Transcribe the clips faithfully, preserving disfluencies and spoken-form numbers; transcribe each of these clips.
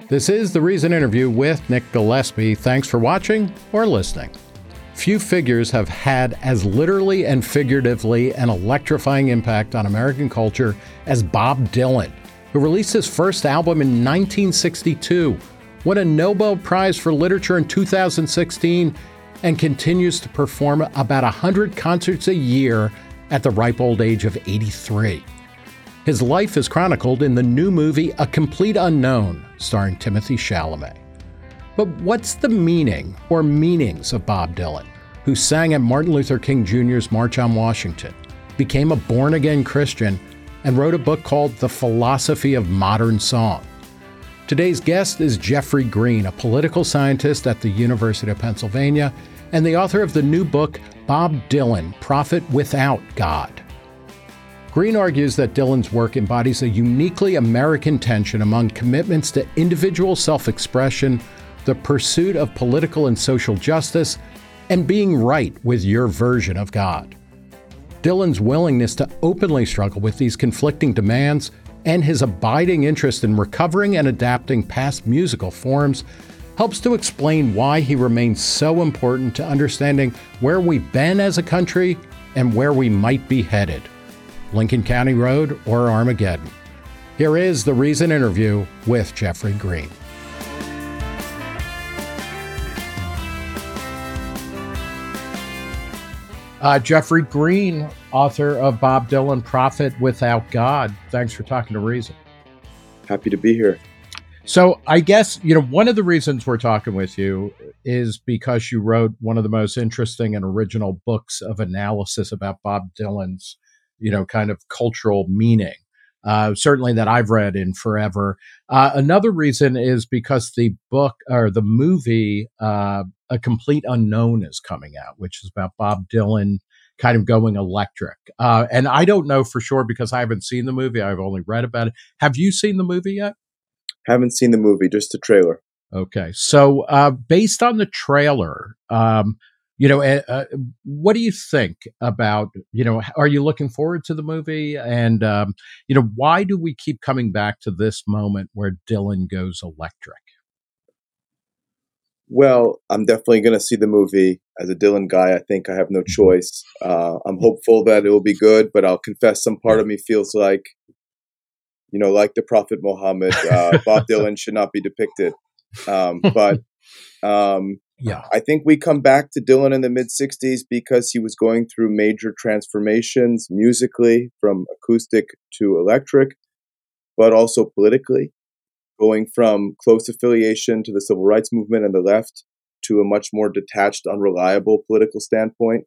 This is The Reason Interview with Nick Gillespie. Thanks for watching or listening. Few figures have had as literally and figuratively an electrifying impact on American culture as Bob Dylan, who released his first album in nineteen sixty-two, won a Nobel Prize for Literature in two thousand sixteen, and continues to perform about one hundred concerts a year at the ripe old age of eighty-three. His life is chronicled in the new movie A Complete Unknown, starring Timothée Chalamet. But what's the meaning or meanings of Bob Dylan, who sang at Martin Luther King Junior's March on Washington, became a born-again Christian, and wrote a book called The Philosophy of Modern Song? Today's guest is Jeffrey Green, a political scientist at the University of Pennsylvania and the author of the new book, Bob Dylan, Prophet Without God. Green argues that Dylan's work embodies a uniquely American tension among commitments to individual self-expression, the pursuit of political and social justice, and being right with your version of God. Dylan's willingness to openly struggle with these conflicting demands and his abiding interest in recovering and adapting past musical forms helps to explain why he remains so important to understanding where we've been as a country and where we might be headed. Lincoln County Road or Armageddon. Here is The Reason Interview with Jeffrey Green. Uh, Jeffrey Green, author of Bob Dylan, Prophet Without God. Thanks for talking to Reason. Happy to be here. So I guess, you know, one of the reasons we're talking with you is because you wrote one of the most interesting and original books of analysis about Bob Dylan's, you know, kind of cultural meaning, uh, certainly that I've read in forever. Uh, another reason is because the book or the movie, uh, A Complete Unknown, is coming out, which is about Bob Dylan kind of going electric. Uh, and I don't know for sure because I haven't seen the movie. I've only read about it. Have you seen the movie yet? Haven't seen the movie, just the trailer. Okay. So uh, based on the trailer, um, you know, uh, what do you think about, you know, are you looking forward to the movie? And, um, you know, why do we keep coming back to this moment where Dylan goes electric? Well, I'm definitely going to see the movie. As a Dylan guy, I think I have no choice. Uh, I'm hopeful that it will be good, but I'll confess some part of me feels like, you know, like the Prophet Muhammad, uh, Bob Dylan should not be depicted. Um, but um, yeah, I think we come back to Dylan in the mid sixties because he was going through major transformations musically from acoustic to electric, but also politically, going from close affiliation to the civil rights movement and the left to a much more detached, unreliable political standpoint.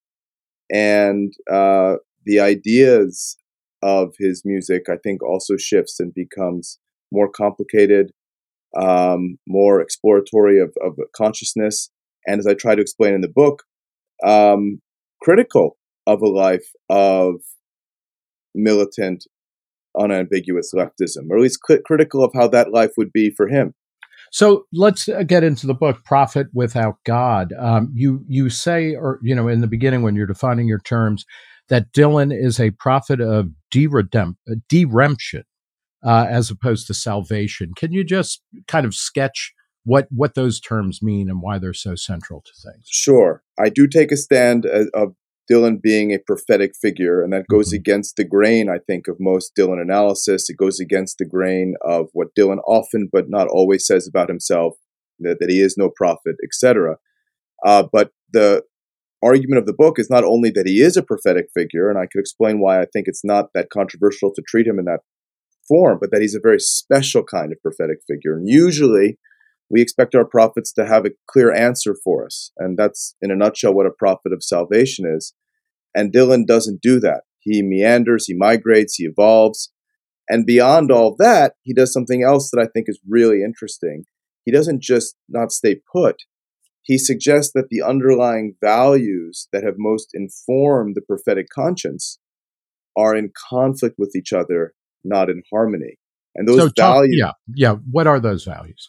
And uh, the ideas of his music, I think, also shifts and becomes more complicated, um, more exploratory of, of consciousness, and as I try to explain in the book, um, critical of a life of militant, unambiguous leftism, or at least cl- critical of how that life would be for him. So let's get into the book, Prophet Without God. Um, you you say, or you know, in the beginning when you're defining your terms, that Dylan is a prophet of deremp- deremption uh, as opposed to salvation. Can you just kind of sketch what what those terms mean and why they're so central to things? Sure. I do take a stand of, of Dylan being a prophetic figure, and that goes mm-hmm. against the grain, I think, of most Dylan analysis. It goes against the grain of what Dylan often, but not always, says about himself, that, that he is no prophet, et cetera. Uh, but the argument of the book is not only that he is a prophetic figure, and I could explain why I think it's not that controversial to treat him in that form, but that he's a very special kind of prophetic figure. And usually, we expect our prophets to have a clear answer for us. And that's, in a nutshell, what a prophet of salvation is. And Dylan doesn't do that. He meanders, he migrates, he evolves. And beyond all that, he does something else that I think is really interesting. He doesn't just not stay put. He suggests that the underlying values that have most informed the prophetic conscience are in conflict with each other, not in harmony. And those so talk, values... Yeah, yeah. What are those values?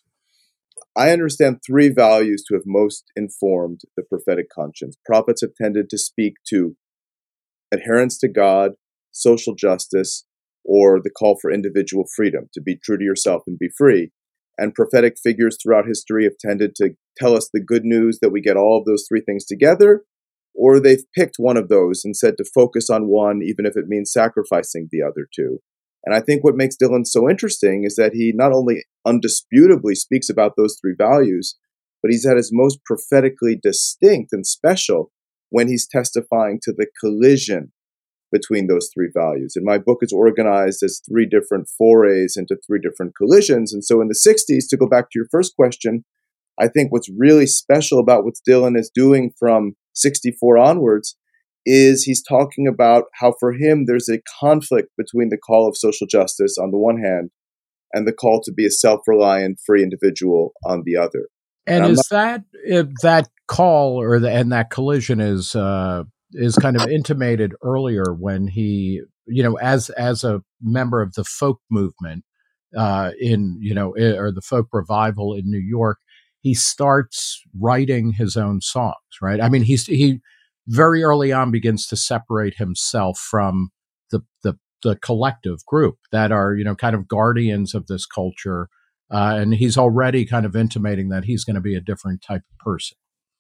I understand three values to have most informed the prophetic conscience. Prophets have tended to speak to adherence to God, social justice, or the call for individual freedom, to be true to yourself and be free. and prophetic figures throughout history have tended to tell us the good news that we get all of those three things together, or they've picked one of those and said to focus on one, even if it means sacrificing the other two. And I think what makes Dylan so interesting is that he not only undisputably speaks about those three values, but he's at his most prophetically distinct and special when he's testifying to the collision between those three values. And my book is organized as three different forays into three different collisions. And so in the sixties, to go back to your first question, I think what's really special about what Dylan is doing from sixty-four onwards is he's talking about how for him there's a conflict between the call of social justice on the one hand and the call to be a self-reliant, free individual on the other. And, and is not- that if that call or the, and that collision is uh, is kind of intimated earlier when he, you know, as as a member of the folk movement uh, in, you know, or the folk revival in New York, he starts writing his own songs, right? I mean, he's he very early on begins to separate himself from the the, the collective group that are, you know, kind of guardians of this culture. Uh, and he's already kind of intimating that he's going to be a different type of person.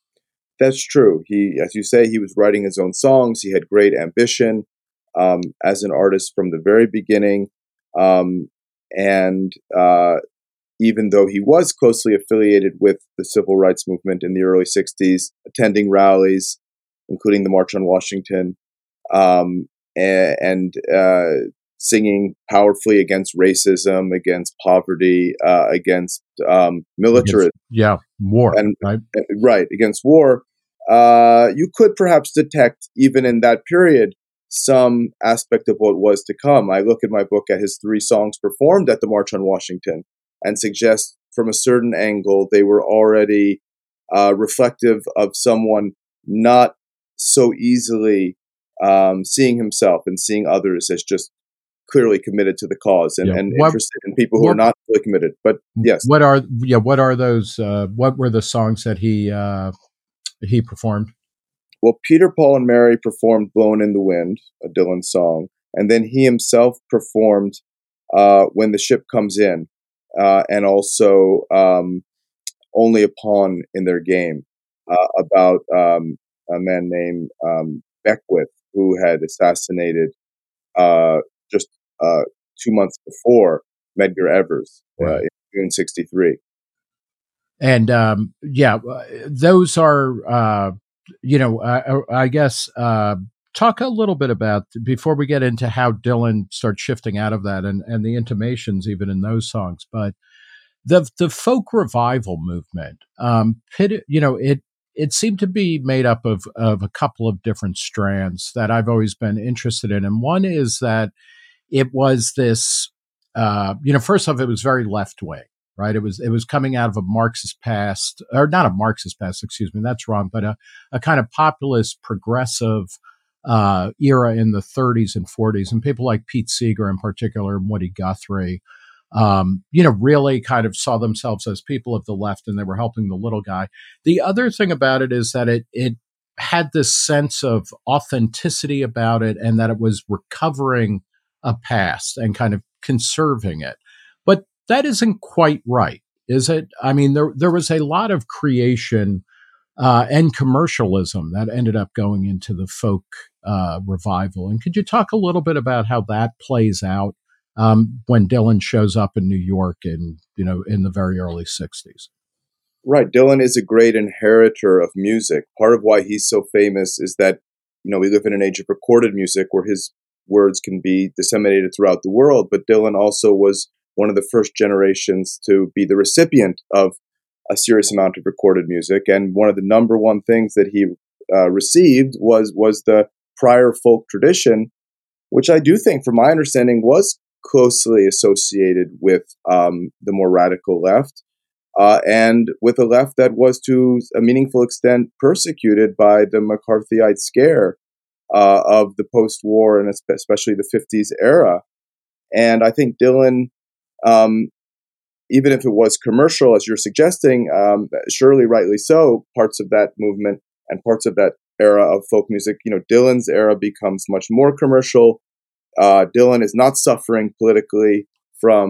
That's true. He, as you say, he was writing his own songs. He had great ambition um, as an artist from the very beginning. Um, and uh, even though he was closely affiliated with the civil rights movement in the early sixties, attending rallies, including the March on Washington, um, and, and uh, singing powerfully against racism, against poverty, uh, against um, militarism. Against, yeah, war. And, right? and, right, against war. Uh, you could perhaps detect, even in that period, some aspect of what was to come. I look in my book at his three songs performed at the March on Washington and suggest from a certain angle they were already uh, reflective of someone not so easily um, seeing himself and seeing others as just clearly committed to the cause and, yeah. and what, interested in people who what, are not fully committed. But yes, what are yeah? What are those? Uh, what were the songs that he uh, he performed? Well, Peter, Paul, and Mary performed "Blown in the Wind," a Dylan song, and then he himself performed uh, "When the Ship Comes In," uh, and also um, "Only a Pawn in Their Game," uh, about um, a man named um, Beckwith who had assassinated. Uh, just uh, two months before Medgar Evers uh, in June sixty-three. And um, yeah, those are, uh, you know, I, I guess, uh, talk a little bit about, before we get into how Dylan starts shifting out of that and, and the intimations even in those songs, but the the folk revival movement, um, pit, you know, it it seemed to be made up of of a couple of different strands that I've always been interested in. And one is that it was this, uh, you know, first off, it was very left wing, right? It was it was coming out of a Marxist past, or not a Marxist past, excuse me, that's wrong, but a, a kind of populist, progressive uh, era in the thirties and forties, and people like Pete Seeger in particular, and Woody Guthrie, um, you know, really kind of saw themselves as people of the left, and they were helping the little guy. The other thing about it is that it it had this sense of authenticity about it, and that it was recovering a past and kind of conserving it. But that isn't quite right, is it? I mean, there there was a lot of creation uh, and commercialism that ended up going into the folk uh, revival. And could you talk a little bit about how that plays out um, when Dylan shows up in New York in, you know, in the very early sixties? Right. Dylan is a great inheritor of music. Part of why he's so famous is that, you know, we live in an age of recorded music where his words can be disseminated throughout the world. But Dylan also was one of the first generations to be the recipient of a serious amount of recorded music. And one of the number one things that he uh, received was was the prior folk tradition, which I do think, from my understanding, was closely associated with um, the more radical left. Uh, and with a left that was to a meaningful extent persecuted by the McCarthyite scare uh, of the post-war and especially the fifties era. And I think Dylan, um, even if it was commercial, as you're suggesting, um, surely rightly so, parts of that movement and parts of that era of folk music, you know, Dylan's era becomes much more commercial. Uh, Dylan is not suffering politically from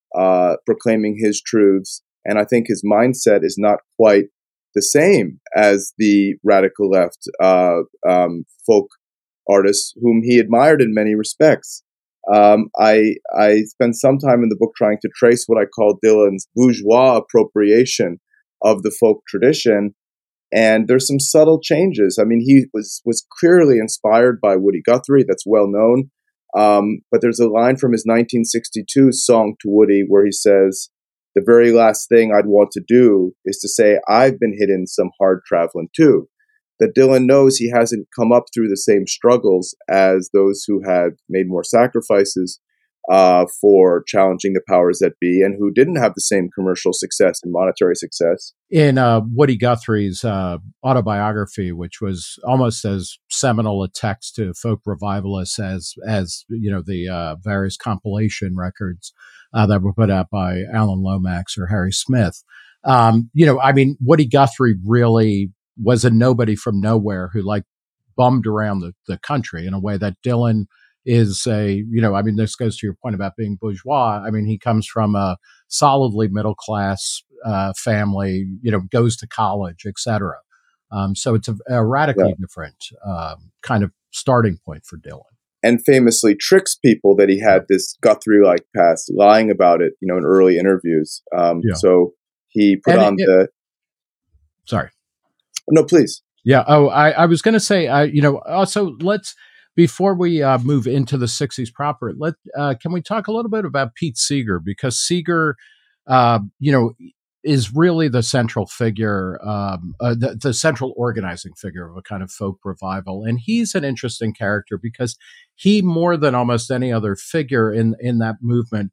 uh, proclaiming his truths. And I think his mindset is not quite the same as the radical left uh, um, folk artists whom he admired in many respects. Um, I I spent some time in the book trying to trace what I call Dylan's bourgeois appropriation of the folk tradition, and there's some subtle changes. I mean, he was was clearly inspired by Woody Guthrie, that's well known. Um, but there's a line from his nineteen sixty-two song to Woody where he says, "The very last thing I'd want to do is to say I've been hitting some hard traveling too." That Dylan knows he hasn't come up through the same struggles as those who had made more sacrifices uh, for challenging the powers that be and who didn't have the same commercial success and monetary success. In uh, Woody Guthrie's uh, autobiography, which was almost as seminal a text to folk revivalists as, as you know, the uh, various compilation records uh, that were put out by Alan Lomax or Harry Smith, um, you know, I mean, Woody Guthrie really was a nobody from nowhere who like bummed around the, the country in a way that Dylan is a, you know, I mean, this goes to your point about being bourgeois. I mean, he comes from a solidly middle class uh, family, you know, goes to college, et cetera. Um, so it's a, a radically Yeah. different um, kind of starting point for Dylan. And famously tricks people that he had this Guthrie-like past, lying about it, you know, in early interviews. Um, Yeah. So he put And on it, the. Sorry. No, please. Yeah. Oh, I, I was going to say, uh, you know, also let's, before we uh, move into the sixties proper, let uh, can we talk a little bit about Pete Seeger? Because Seeger, uh, you know, is really the central figure, um, uh, the, the central organizing figure of a kind of folk revival. And he's an interesting character because he, more than almost any other figure in, in that movement,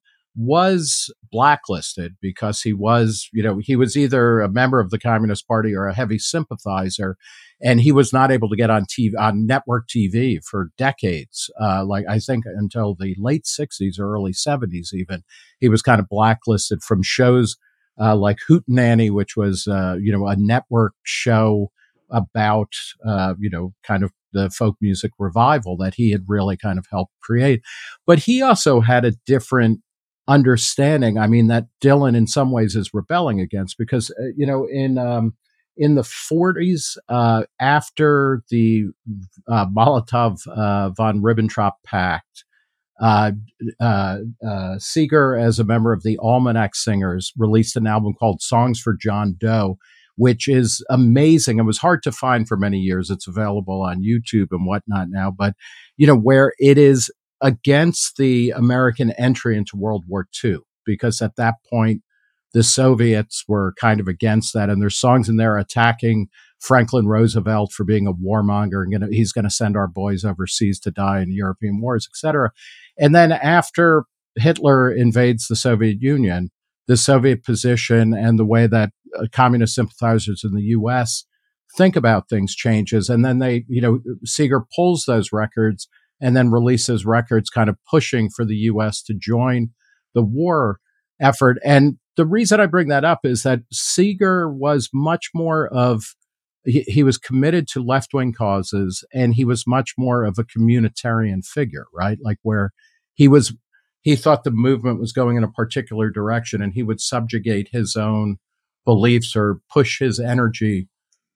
was blacklisted because he was, you know, he was either a member of the Communist Party or a heavy sympathizer, and he was not able to get on T V, on network T V for decades. Uh, like I think until the late sixties or early seventies, even he was kind of blacklisted from shows uh, like Hootenanny, which was uh, you know a network show about uh, you know kind of the folk music revival that he had really kind of helped create. But he also had a different understanding. I mean, that Dylan in some ways is rebelling against because, uh, you know, in, um, in the forties, uh, after the uh, Molotov uh, von Ribbentrop Pact, uh, uh, uh, Seeger, as a member of the Almanac Singers, released an album called Songs for John Doe, which is amazing. It was hard to find for many years. It's available on YouTube and whatnot now, but, you know, where it is against the American entry into World War Two, because at that point, the Soviets were kind of against that. And there's songs in there attacking Franklin Roosevelt for being a warmonger and gonna, he's going to send our boys overseas to die in European wars, et cetera. And then after Hitler invades the Soviet Union, the Soviet position and the way that uh, communist sympathizers in the U S think about things changes. And then they, you know, Seeger pulls those records and then releases records kind of pushing for the U S to join the war effort. And the reason I bring that up is that Seeger was much more of, he, he was committed to left-wing causes, and he was much more of a communitarian figure, right? Like where he was, he thought the movement was going in a particular direction, and he would subjugate his own beliefs or push his energy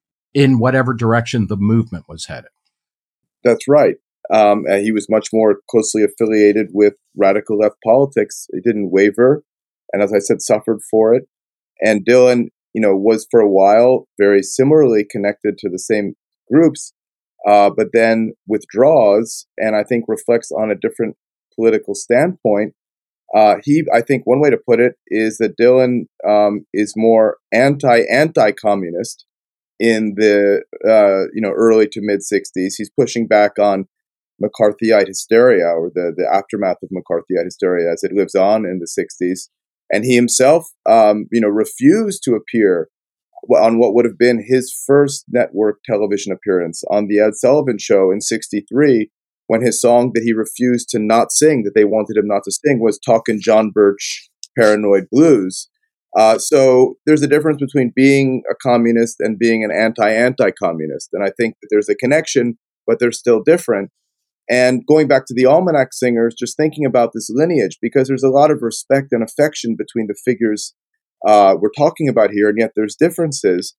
in whatever direction the movement was headed. That's right. Um, and he was much more closely affiliated with radical left politics. He didn't waver, and as I said, suffered for it. And Dylan, you know, was for a while very similarly connected to the same groups, uh, but then withdraws, and I think reflects on a different political standpoint. Uh, he, I think, one way to put it is that Dylan um, is more anti anti communist in the uh, you know early to mid sixties. He's pushing back on McCarthyite hysteria, or the the aftermath of McCarthyite hysteria as it lives on in the sixties. And he himself, um, you know, refused to appear on what would have been his first network television appearance on the Ed Sullivan Show in sixty-three, when his song that he refused to not sing, that they wanted him not to sing, was Talkin' John Birch Paranoid Blues. Uh, so there's a difference between being a communist and being an anti-anti-communist. And I think that there's a connection, but they're still different. And going back to the Almanac Singers, just thinking about this lineage, because there's a lot of respect and affection between the figures uh, we're talking about here, and yet there's differences.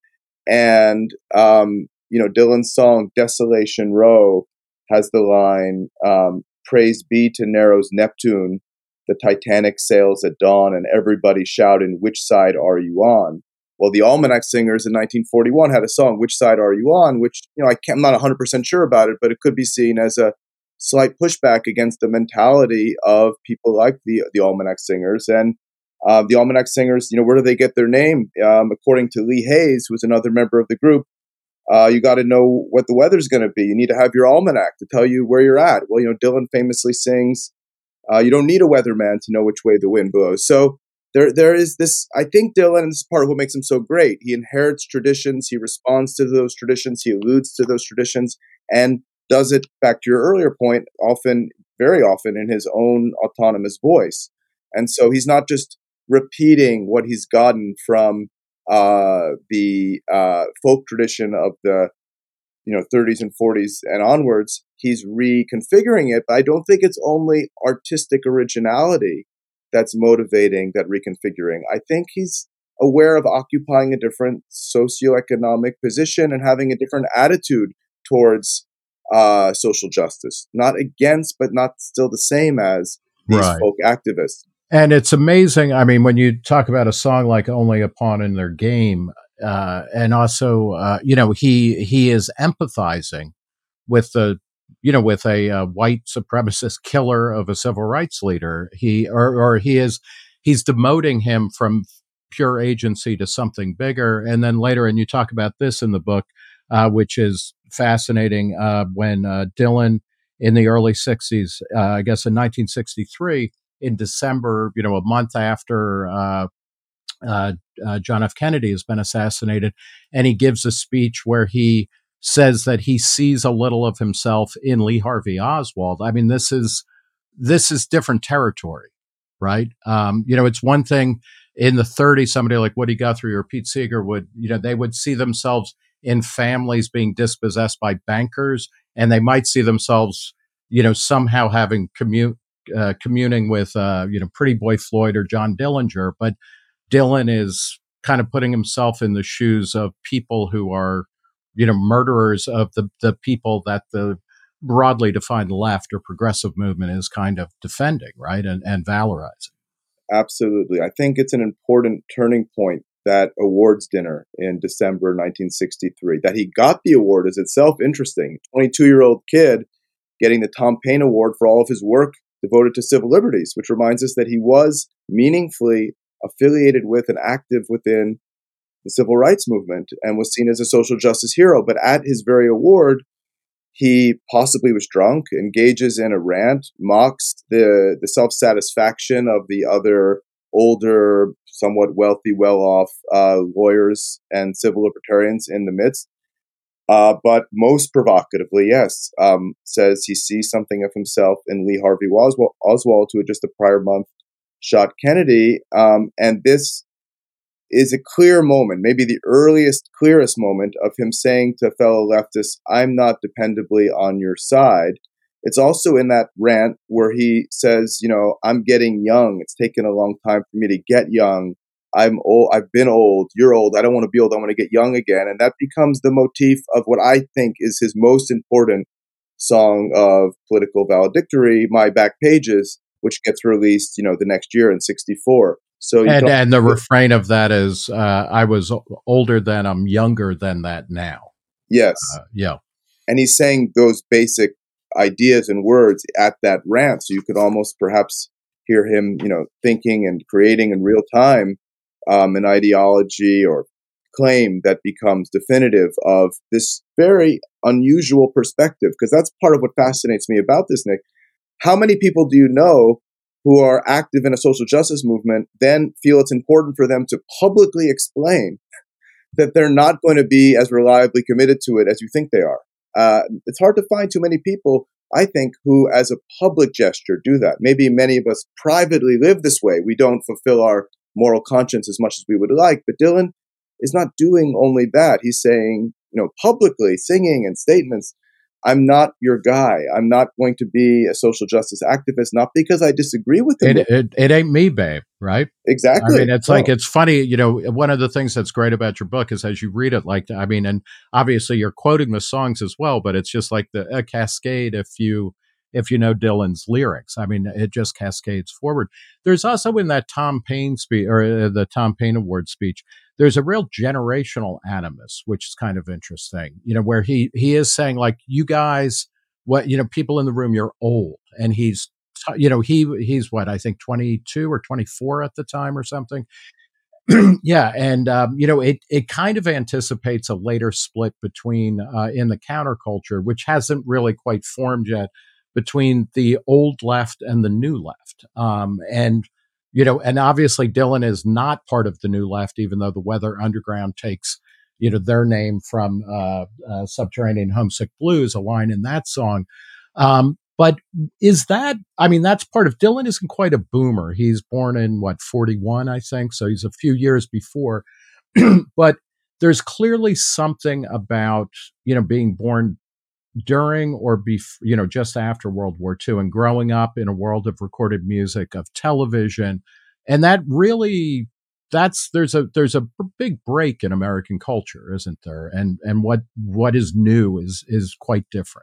And, um, you know, Dylan's song Desolation Row has the line, um, praise be to Nero's Neptune, the Titanic sails at dawn, and everybody shouting, which side are you on? Well, the Almanac Singers in nineteen forty-one had a song, Which Side Are You On? Which, you know, I can't, I'm not one hundred percent sure about it, but it could be seen as a slight pushback against the mentality of people like the the Almanac Singers. And uh, the Almanac Singers, you know, where do they get their name? Um, according to Lee Hayes, who was another member of the group, uh, you got to know what the weather's going to be. You need to have your almanac to tell you where you're at. Well, you know, Dylan famously sings, uh, you don't need a weatherman to know which way the wind blows. So there, there is this, I think Dylan, and this is part of what makes him so great, he inherits traditions, he responds to those traditions, he alludes to those traditions, and does it, back to your earlier point, often, very often in his own autonomous voice. And so he's not just repeating what he's gotten from uh, the uh, folk tradition of the you know thirties and forties and onwards. He's reconfiguring it, but I don't think it's only artistic originality that's motivating that reconfiguring. I think he's aware of occupying a different socioeconomic position and having a different attitude towards uh, social justice. Not against, but not still the same as these Right. folk activists. And it's amazing. I mean, when you talk about a song like Only a Pawn in Their Game, uh, and also, uh, you know, he he is empathizing with the, you know, with a uh, white supremacist killer of a civil rights leader. He or or he is he's demoting him from pure agency to something bigger. And then later, and you talk about this in the book, uh, which is fascinating, uh, when uh, Dylan in the early sixties, uh, I guess in nineteen sixty-three, in December, you know, a month after uh, uh, uh, John F. Kennedy has been assassinated, and he gives a speech where he says that he sees a little of himself in Lee Harvey Oswald. I mean, this is this is different territory, right? Um, you know, it's one thing in the thirties, somebody like Woody Guthrie or Pete Seeger would, you know, they would see themselves in families being dispossessed by bankers, and they might see themselves, you know, somehow having commute uh, communing with, uh, you know, Pretty Boy Floyd or John Dillinger. But Dylan is kind of putting himself in the shoes of people who are, you know, murderers of the, the people that the broadly defined left or progressive movement is kind of defending, right? And, and valorizing. Absolutely. I think it's an important turning point, that awards dinner in December nineteen sixty-three. That he got the award is itself interesting. twenty-two-year-old kid getting the Tom Paine Award for all of his work devoted to civil liberties, which reminds us that he was meaningfully affiliated with and active within the civil rights movement and was seen as a social justice hero. But at his very award, he possibly was drunk, engages in a rant, mocks the, the self-satisfaction of the other older, somewhat wealthy, well-off uh, lawyers and civil libertarians in the midst. Uh, but most provocatively, yes, um, says he sees something of himself in Lee Harvey Oswald, Oswald who had just the prior month shot Kennedy. Um, and this is a clear moment, maybe the earliest, clearest moment of him saying to fellow leftists, I'm not dependably on your side. It's also in that rant where he says, you know, I'm getting young. It's taken a long time for me to get young. I'm old. I've been old. You're old. I don't want to be old. I want to get young again. And that becomes the motif of what I think is his most important song of political valedictory, My Back Pages, which gets released, you know, the next year in sixty-four. So you And can and the refrain of that is, uh, I was older then, I'm younger than that now. yes. Uh, yeah. And he's saying those basic ideas and words at that rant. So you could almost perhaps hear him, you know, thinking and creating in real time um, an ideology or claim that becomes definitive of this very unusual perspective. Because that's part of what fascinates me about this, Nick. How many people do you know who are active in a social justice movement then feel it's important for them to publicly explain that they're not going to be as reliably committed to it as you think they are? Uh, it's hard to find too many people, I think, who as a public gesture do that. Maybe many of us privately live this way. We don't fulfill our moral conscience as much as we would like. But Dylan is not doing only that. He's saying, you know, publicly, singing and statements, I'm not your guy. I'm not going to be a social justice activist, not because I disagree with him. It, it, it ain't me, babe, right? I Exactly. mean, it's like, No. it's funny, you know, one of the things that's great about your book is as you read it, like, I mean, and obviously you're quoting the songs as well, but it's just like the a cascade if you, if you know Dylan's lyrics. I mean, it just cascades forward. There's also in that Tom Paine speech or uh, the Tom Paine Award speech, there's a real generational animus, which is kind of interesting, you know, where he, he is saying like, you guys, what, you know, people in the room, you're old. And he's, you know, he he's what, I think twenty-two or twenty-four at the time or something. Yeah, and um, you know, it it kind of anticipates a later split between uh, in the counterculture, which hasn't really quite formed yet, between the old left and the new left. Um, and you know, and obviously Dylan is not part of the new left, even though the Weather Underground takes, you know, their name from uh, uh, Subterranean Homesick Blues, a line in that song. Um, but is that, I mean, that's part of Dylan isn't quite a boomer. He's born in what, forty-one, I think. So he's a few years before. But there's clearly something about, you know, being born during or bef- you know, just after World War Two and growing up in a world of recorded music, of television. And that really, that's, there's a, there's a big break in American culture, isn't there? And, and what, what is new is, is quite different.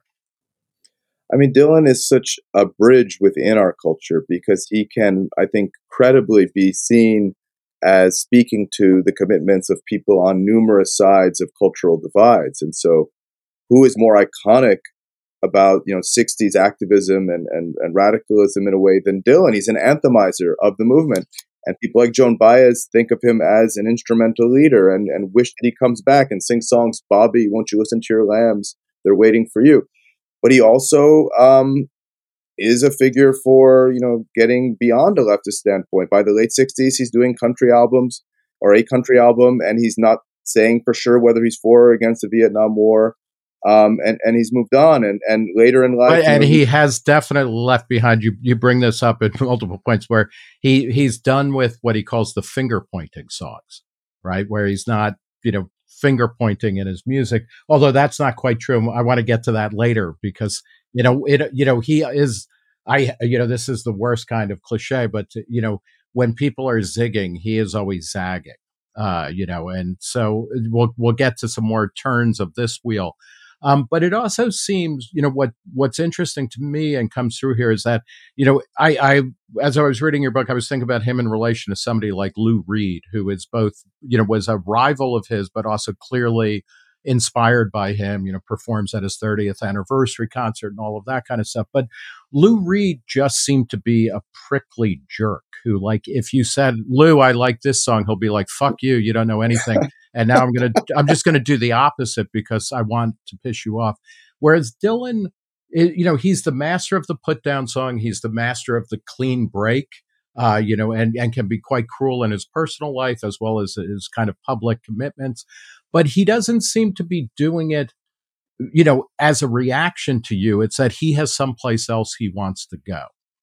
I mean, Dylan is such a bridge within our culture because he can, I think, credibly be seen as speaking to the commitments of people on numerous sides of cultural divides. And so, who is more iconic about, you know, sixties activism and, and, and radicalism in a way than Dylan? He's an anthemizer of the movement. And people like Joan Baez think of him as an instrumental leader and, and wish that he comes back and sings songs, Bobby, won't you listen to your lambs? They're waiting for you. But he also um, is a figure for, you know, getting beyond a leftist standpoint. By the late sixties, he's doing country albums or a country album, and he's not saying for sure whether he's for or against the Vietnam War. Um, and, and he's moved on. And, and later in life, But, you and know, he has definitely left behind, you you bring this up at multiple points, where he he's done with what he calls the finger pointing songs, right? Where he's not, you know, finger pointing in his music, although that's not quite true. I want to get to that later because, you know, it, you know, he is, I, you know, this is the worst kind of cliche, but you know, when people are zigging, he is always zagging, uh, you know, and so we'll, we'll get to some more turns of this wheel. Um, but it also seems, you know, what what's interesting to me and comes through here is that, you know, I, I as I was reading your book, I was thinking about him in relation to somebody like Lou Reed, who is both, you know, was a rival of his, but also clearly inspired by him, you know, performs at his thirtieth anniversary concert and all of that kind of stuff. But Lou Reed just seemed to be a prickly jerk who, like, if you said, Lou, I like this song, he'll be like, fuck you, you don't know anything. And now I'm going to, I'm just going to do the opposite because I want to piss you off. Whereas Dylan, it, you know, he's the master of the put down song. He's the master of the clean break, uh, you know, and, and can be quite cruel in his personal life as well as his kind of public commitments. But he doesn't seem to be doing it, you know, as a reaction to you. It's that he has someplace else he wants to go.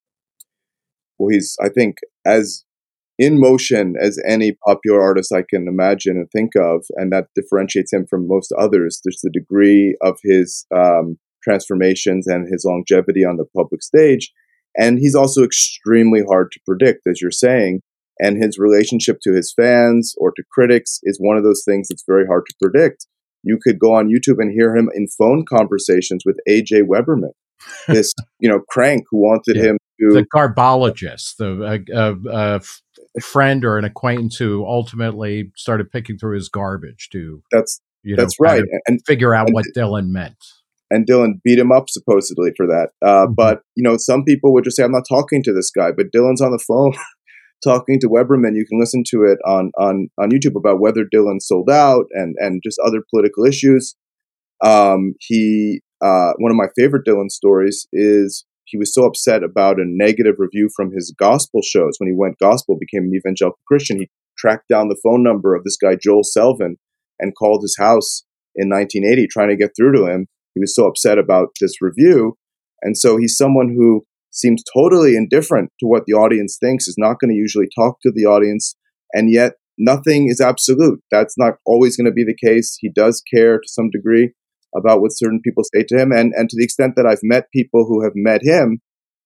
well, he's, I think, as in motion as any popular artist I can imagine and think of, and that differentiates him from most others. There's the degree of his um, transformations and his longevity on the public stage, and he's also extremely hard to predict, as you're saying. And his relationship to his fans or to critics is one of those things that's very hard to predict. You could go on YouTube and hear him in phone conversations with A J Weberman, this, you know, crank who wanted Yeah. him to The garbologist, the uh, uh, uh, friend or an acquaintance who ultimately started picking through his garbage to, that's you know, that's kind right. of And figure out and what Dylan meant. and Dylan beat him up supposedly for that. Uh, Mhm. but you know, some people would just say, "I'm not talking to this guy," but Dylan's on the phone talking to Weberman. You can listen to it on on on YouTube about whether Dylan sold out and and just other political issues. Um, he uh, one of my favorite Dylan stories is he was so upset about a negative review from his gospel shows when he went gospel, became an evangelical Christian. He tracked down the phone number of this guy Joel Selvin and called his house in nineteen eighty trying to get through to him. He was so upset about this review, and so he's someone who seems totally indifferent to what the audience thinks. Is not going to usually talk to the audience, and yet nothing is absolute. That's not always going to be the case. He does care to some degree. about what certain people say to him. And, and to the extent that I've met people who have met him,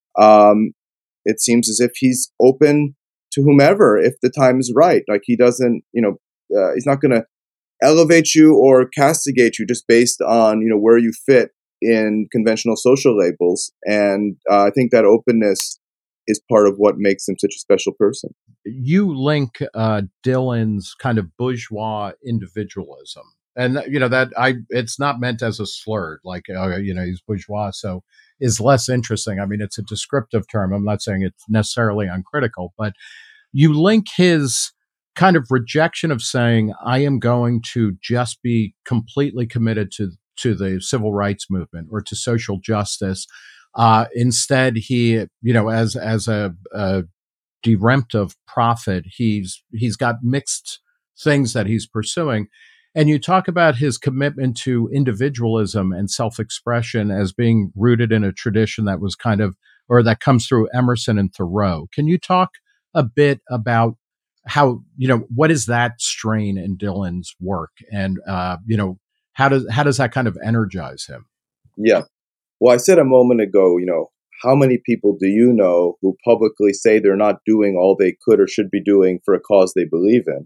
um, it seems as if he's open to whomever if the time is right. Like he doesn't, you know, uh, he's not going to elevate you or castigate you just based on, you know, where you fit in conventional social labels. And uh, I think that openness is part of what makes him such a special person. You link uh, Dylan's kind of bourgeois individualism, and you know that I it's not meant as a slur, like uh, you know he's bourgeois, so is less interesting. I mean, it's a descriptive term. I'm not saying it's necessarily uncritical, but you link his kind of rejection of saying I am going to just be completely committed to to the civil rights movement or to social justice. Uh, instead, he, you know, as as a, a deremptive prophet, he's he's got mixed things that he's pursuing. And you talk about his commitment to individualism and self-expression as being rooted in a tradition that was kind of, or that comes through Emerson and Thoreau. Can you talk a bit about how, you know, what is that strain in Dylan's work, and uh, you know, how does how does that kind of energize him? Yeah. Well, I said a moment ago, you know, how many people do you know who publicly say they're not doing all they could or should be doing for a cause they believe in?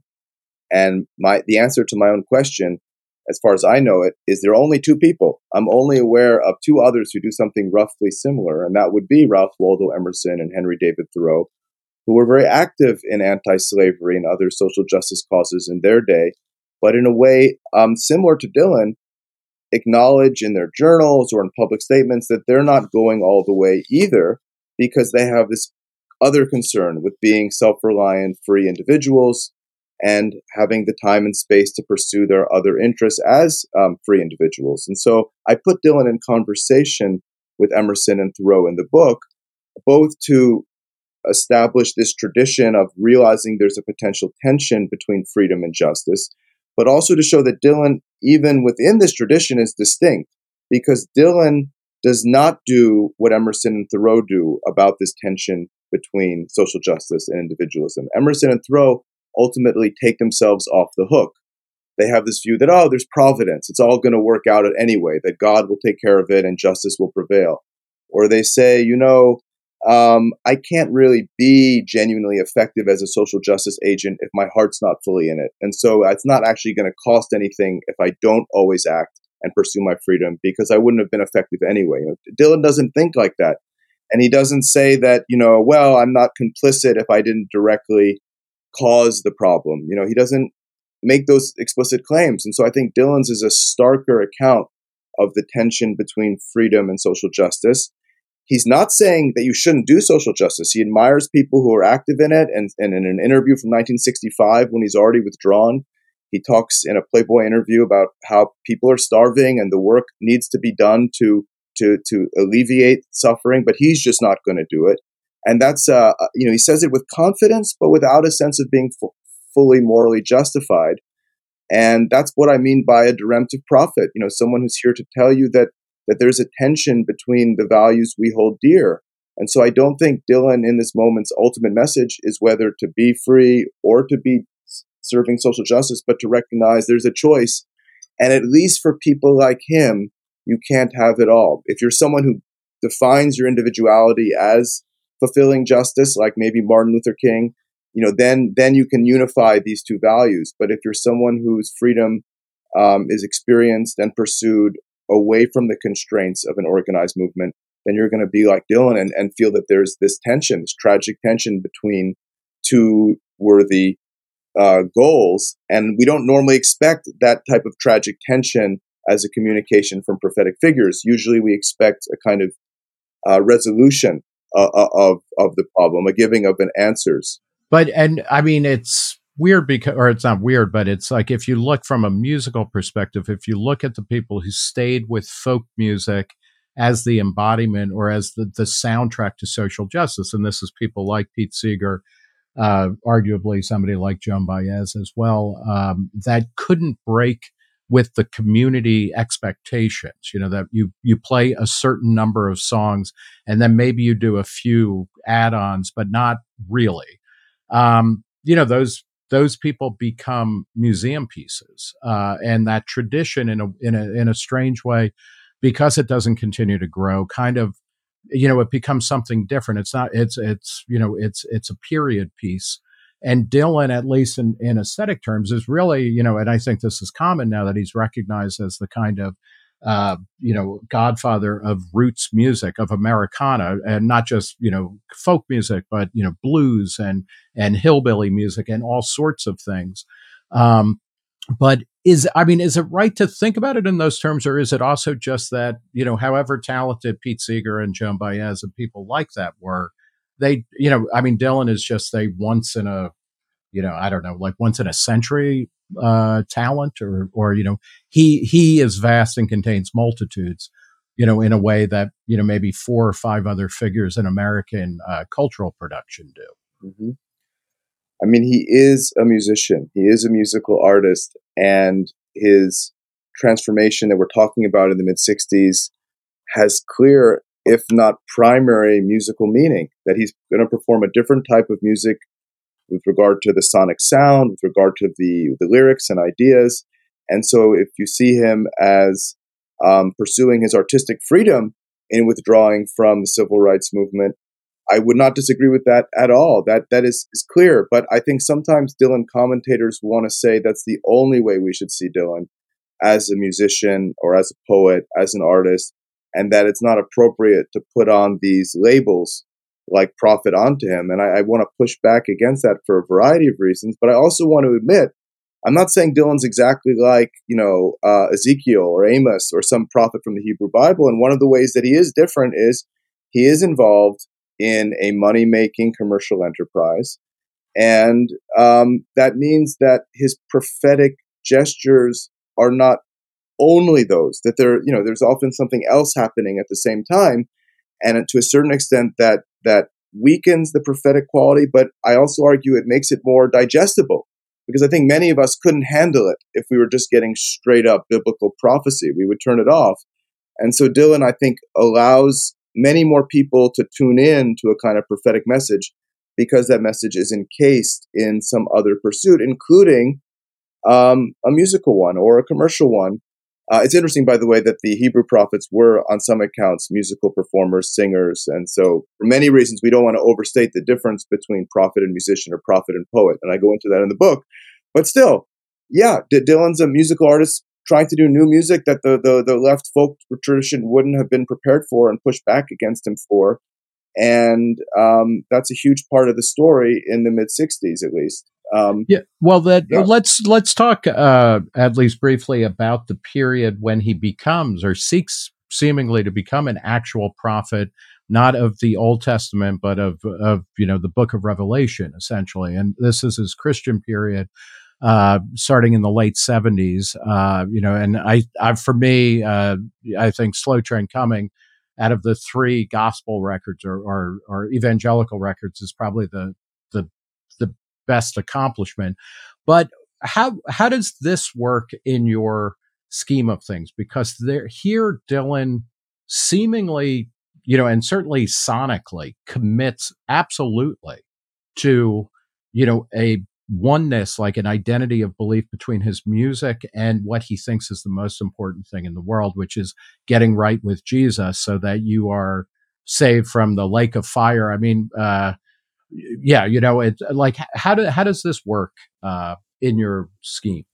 And my the answer to my own question, as far as I know it, is there are only two people. I'm only aware of two others who do something roughly similar, and that would be Ralph Waldo Emerson and Henry David Thoreau, who were very active in anti-slavery and other social justice causes in their day, but in a way um, similar to Dylan, acknowledge in their journals or in public statements that they're not going all the way either, because they have this other concern with being self-reliant, free individuals and having the time and space to pursue their other interests as um, free individuals. And so I put Dylan in conversation with Emerson and Thoreau in the book, both to establish this tradition of realizing there's a potential tension between freedom and justice, but also to show that Dylan, even within this tradition, is distinct, because Dylan does not do what Emerson and Thoreau do about this tension between social justice and individualism. Emerson and Thoreau ultimately take themselves off the hook. They have this view that, oh, there's providence. It's all going to work out anyway, that God will take care of it and justice will prevail. Or they say, you know, um, I can't really be genuinely effective as a social justice agent if my heart's not fully in it. And so it's not actually going to cost anything if I don't always act and pursue my freedom, because I wouldn't have been effective anyway. You know, Dylan doesn't think like that. And he doesn't say that, you know, well, I'm not complicit if I didn't directly cause the problem. You know, he doesn't make those explicit claims. And so I think Dylan's is a starker account of the tension between freedom and social justice. He's not saying that you shouldn't do social justice. He admires people who are active in it. And, and in an interview from nineteen sixty-five, when he's already withdrawn, he talks in a Playboy interview about how people are starving and the work needs to be done to to to alleviate suffering, but he's just not going to do it. And that's, uh, you know, he says it with confidence, but without a sense of being fu- fully morally justified. And that's what I mean by a deremptive prophet, you know, someone who's here to tell you that that there's a tension between the values we hold dear. And so I don't think Dylan in this moment's ultimate message is whether to be free or to be serving social justice, but to recognize there's a choice. And at least for people like him, you can't have it all. If you're someone who defines your individuality as fulfilling justice, like maybe Martin Luther King, you know, then then you can unify these two values. But if you're someone whose freedom um, is experienced and pursued away from the constraints of an organized movement, then you're going to be like Dylan and, and feel that there's this tension, this tragic tension between two worthy uh, goals. And we don't normally expect that type of tragic tension as a communication from prophetic figures. Usually we expect a kind of uh, resolution uh, of, of the problem, a giving of an answers. But, and I mean, it's weird because, or it's not weird, but it's like if you look from a musical perspective, if you look at the people who stayed with folk music as the embodiment or as the, the soundtrack to social justice, and this is people like Pete Seeger, uh, arguably somebody like Joan Baez as well, um, that couldn't break with the community expectations, you know, that you you play a certain number of songs and then maybe you do a few add-ons, but not really. Um, you know, those those people become museum pieces, uh, and that tradition, in a in a in a strange way, because it doesn't continue to grow, kind of, you know, it becomes something different. It's not. It's it's you know, it's it's a period piece. And Dylan, at least in, in aesthetic terms, is really, you know, and I think this is common now that he's recognized as the kind of, uh, you know, godfather of roots music, of Americana, and not just, you know, folk music, but, you know, blues and and hillbilly music and all sorts of things. Um, but is, I mean, is it right to think about it in those terms, or is it also just that, you know, however talented Pete Seeger and Joan Baez and people like that were, they, you know, I mean, Dylan is just a once in a, you know, I don't know, like once in a century uh, talent, or, or, you know, he, he is vast and contains multitudes, you know, in a way that, you know, maybe four or five other figures in American uh, cultural production do. Mm-hmm. I mean, he is a musician. He is a musical artist, and his transformation that we're talking about in the mid sixties has clear, if not primary, musical meaning, that he's going to perform a different type of music with regard to the sonic sound, with regard to the, the lyrics and ideas. And so if you see him as um, pursuing his artistic freedom in withdrawing from the civil rights movement, I would not disagree with that at all. That that is, is clear. But I think sometimes Dylan commentators want to say that's the only way we should see Dylan, as a musician or as a poet, as an artist, and that it's not appropriate to put on these labels like prophet onto him. And I, I want to push back against that for a variety of reasons. But I also want to admit, I'm not saying Dylan's exactly like, you know, uh, Ezekiel or Amos or some prophet from the Hebrew Bible. And one of the ways that he is different is he is involved in a money-making commercial enterprise. And um, that means that his prophetic gestures are not only those, that there, you know, there's often something else happening at the same time. And to a certain extent that that weakens the prophetic quality, but I also argue it makes it more digestible, because I think many of us couldn't handle it if we were just getting straight up biblical prophecy. We would turn it off. And so Dylan, I think, allows many more people to tune in to a kind of prophetic message, because that message is encased in some other pursuit, including um, a musical one or a commercial one. Uh, it's interesting, by the way, that the Hebrew prophets were, on some accounts, musical performers, singers. And so for many reasons, we don't want to overstate the difference between prophet and musician, or prophet and poet. And I go into that in the book. But still, yeah, D- Dylan's a musical artist trying to do new music that the, the, the left folk tradition wouldn't have been prepared for and pushed back against him for. And um, that's a huge part of the story in the mid sixties, at least. Um, Yeah, well, that yeah. let's let's talk uh, at least briefly about the period when he becomes, or seeks seemingly to become, an actual prophet, not of the Old Testament, but of of you know, the Book of Revelation, essentially. And this is his Christian period, uh, starting in the late seventies. Uh, you know, and I, I for me, uh, I think Slow Train Coming, out of the three gospel records, or, or, or evangelical records, is probably the the the best accomplishment. But how how does this work in your scheme of things? Because there, here Dylan seemingly, you know, and certainly sonically, commits absolutely to, you know, a oneness, like an identity of belief between his music and what he thinks is the most important thing in the world, which is getting right with Jesus so that you are saved from the lake of fire. I mean, uh, yeah, you know, it's like, how do how does this work uh, in your scheme?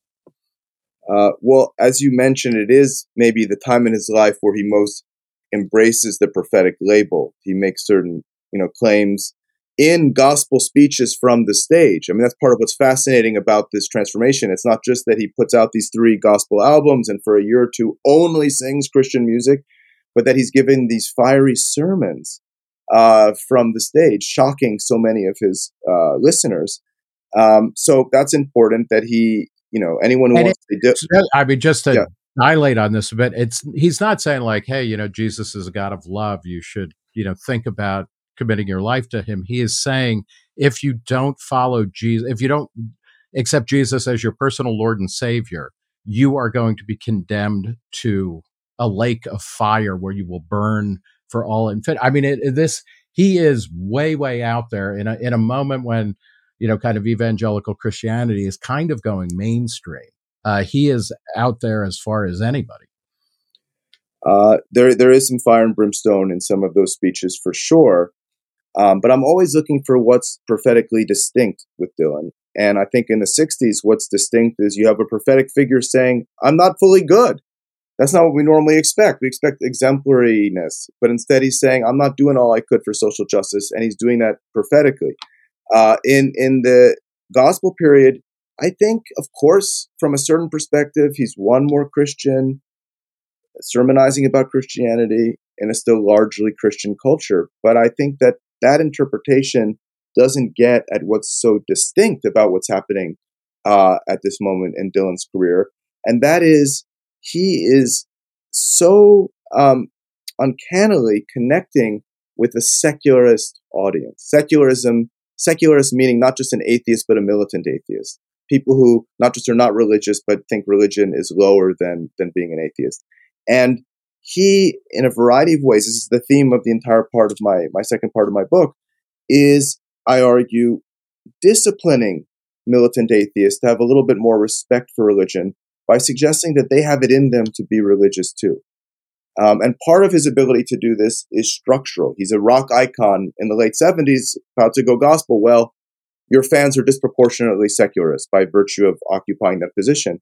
Uh, well, as you mentioned, it is maybe the time in his life where he most embraces the prophetic label. He makes certain, you know, claims in gospel speeches from the stage. I mean, that's part of what's fascinating about this transformation. It's not just that he puts out these three gospel albums and for a year or two only sings Christian music, but that he's given these fiery sermons uh, from the stage, shocking so many of his uh, listeners. Um, so that's important, that he, you know, anyone who And it, wants to do, I mean, just to yeah, dilate on this a bit, it's he's not saying like, hey, you know, Jesus is a God of love. You should, you know, think about committing your life to him. He is saying, if you don't follow Jesus, if you don't accept Jesus as your personal Lord and Savior, you are going to be condemned to a lake of fire where you will burn for all infinity. I mean, it, it- this he is way, way out there in a in a moment when, you know, kind of evangelical Christianity is kind of going mainstream. Uh, he is out there as far as anybody. Uh, there, there is some fire and brimstone in some of those speeches for sure. Um, but I'm always looking for what's prophetically distinct with Dylan. And I think in the sixties, what's distinct is you have a prophetic figure saying, I'm not fully good. That's not what we normally expect. We expect exemplariness. But instead, he's saying, I'm not doing all I could for social justice. And he's doing that prophetically. Uh, in, in the gospel period, I think, of course, from a certain perspective, he's one more Christian, sermonizing about Christianity in a still largely Christian culture. But I think that that interpretation doesn't get at what's so distinct about what's happening uh, at this moment in Dylan's career. And that is, he is so um, uncannily connecting with a secularist audience. Secularism, secularist meaning not just an atheist, but a militant atheist. People who not just are not religious, but think religion is lower than, than being an atheist. And he, in a variety of ways, this is the theme of the entire part of my, my second part of my book, is, I argue, disciplining militant atheists to have a little bit more respect for religion by suggesting that they have it in them to be religious too. Um, and part of his ability to do this is structural. He's a rock icon in the late seventies, about to go gospel. Well, your fans are disproportionately secularist by virtue of occupying that position.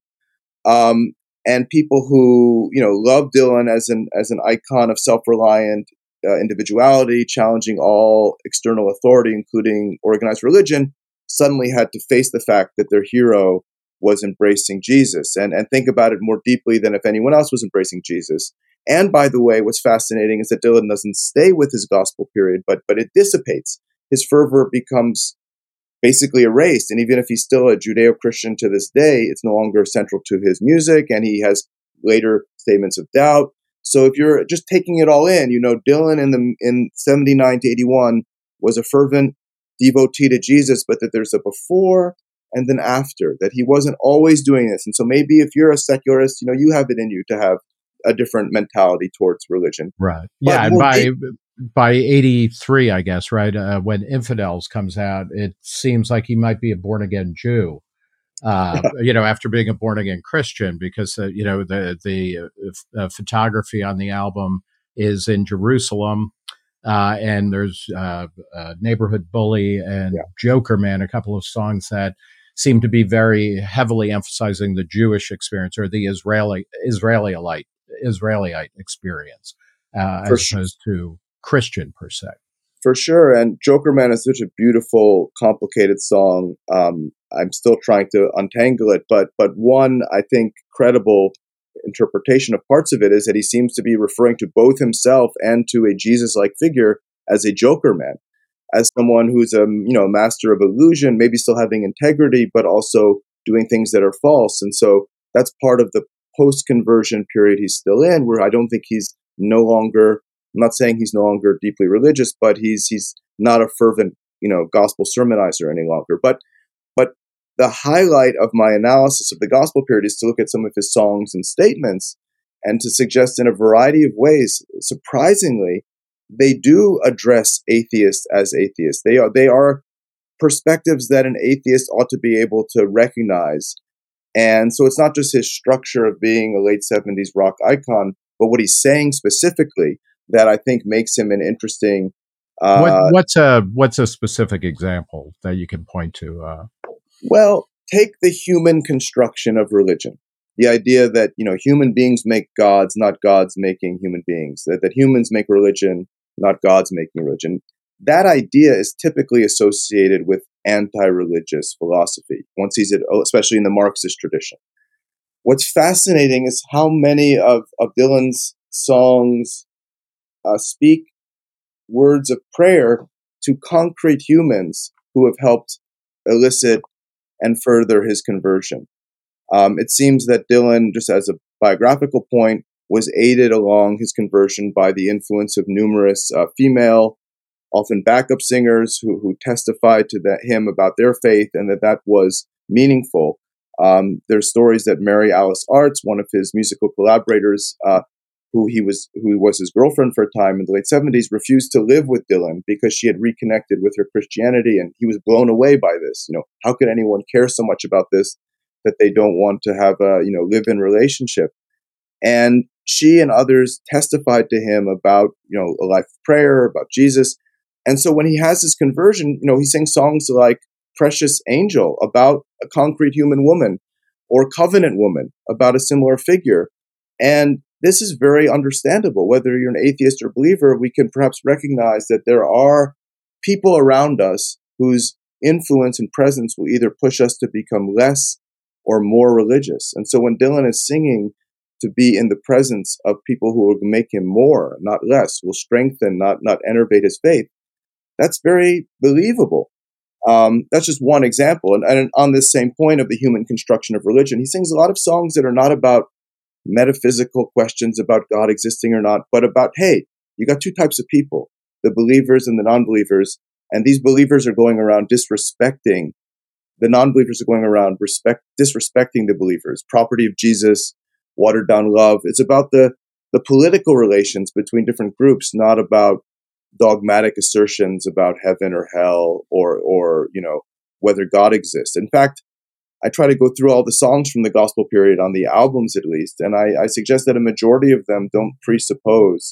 Um, and people who, you know, love Dylan as an as an icon of self-reliant uh, individuality, challenging all external authority, including organized religion, suddenly had to face the fact that their hero was embracing Jesus, and and think about it more deeply than if anyone else was embracing Jesus. And by the way, what's fascinating is that Dylan doesn't stay with his gospel period, but but it dissipates. His fervor becomes basically erased. And even if he's still a Judeo-Christian to this day, it's no longer central to his music, and he has later statements of doubt. So if you're just taking it all in, you know, Dylan in the in seventy-nine to eighty-one was a fervent devotee to Jesus, but that there's a before and then after, that he wasn't always doing this. And so maybe if you're a secularist, you know, you have it in you to have a different mentality towards religion. Right. But Yeah. And more by deep- by eighty-three, I guess, right, uh, when Infidels comes out, it seems like he might be a born again Jew. Uh, you know, after being a born again Christian, because uh, you know the the uh, uh, photography on the album is in Jerusalem, uh, and there's uh, uh, Neighborhood Bully and yeah. Joker Man, a couple of songs that seem to be very heavily emphasizing the Jewish experience or the Israeli Israelite Israelite experience, uh, For as sure. opposed to Christian per se. For sure. And Joker Man is such a beautiful, complicated song. Um, I'm still trying to untangle it, but but one, I think, credible interpretation of parts of it is that he seems to be referring to both himself and to a Jesus-like figure as a Joker Man, as someone who's a you know master of illusion, maybe still having integrity, but also doing things that are false. And so that's part of the post-conversion period he's still in, where I don't think he's no longer. I'm not saying he's no longer deeply religious, but he's he's not a fervent, you know, gospel sermonizer any longer. But but the highlight of my analysis of the gospel period is to look at some of his songs and statements and to suggest in a variety of ways, surprisingly, they do address atheists as atheists. They are they are perspectives that an atheist ought to be able to recognize. And so it's not just his structure of being a late seventies rock icon, but what he's saying specifically that I think makes him an interesting. Uh, what what's a what's a specific example that you can point to? Uh, well, take the human construction of religion. The idea that you know human beings make gods, not gods making human beings. That that humans make religion, not gods making religion. That idea is typically associated with anti-religious philosophy. One sees it, especially in the Marxist tradition. What's fascinating is how many of, of Dylan's songs uh, speak words of prayer to concrete humans who have helped elicit and further his conversion. Um, it seems that Dylan, just as a biographical point, was aided along his conversion by the influence of numerous uh, female, often backup singers who, who testified to that, him about their faith and that that was meaningful. Um, there's stories that Mary Alice Arts, one of his musical collaborators, uh, who he was who was his girlfriend for a time in the late seventies, refused to live with Dylan because she had reconnected with her Christianity, and he was blown away by this. You know, how could anyone care so much about this that they don't want to have a, you know, live-in relationship? And she and others testified to him about, you know, a life of prayer, about Jesus. And so when he has his conversion, you know, he sings songs like Precious Angel about a concrete human woman, or Covenant Woman about a similar figure. And this is very understandable. Whether you're an atheist or believer, we can perhaps recognize that there are people around us whose influence and presence will either push us to become less or more religious. And so when Dylan is singing to be in the presence of people who will make him more, not less, will strengthen, not not enervate his faith, that's very believable. Um, that's just one example. And, and on this same point of the human construction of religion, he sings a lot of songs that are not about metaphysical questions about God existing or not, but about, hey, you got two types of people, the believers and the non-believers, and these believers are going around disrespecting, the non-believers are going around respect disrespecting the believers, property of Jesus, watered down love. It's about the the political relations between different groups, not about dogmatic assertions about heaven or hell, or or you know, whether God exists. In fact, I try to go through all the songs from the gospel period on the albums, at least, and I, I suggest that a majority of them don't presuppose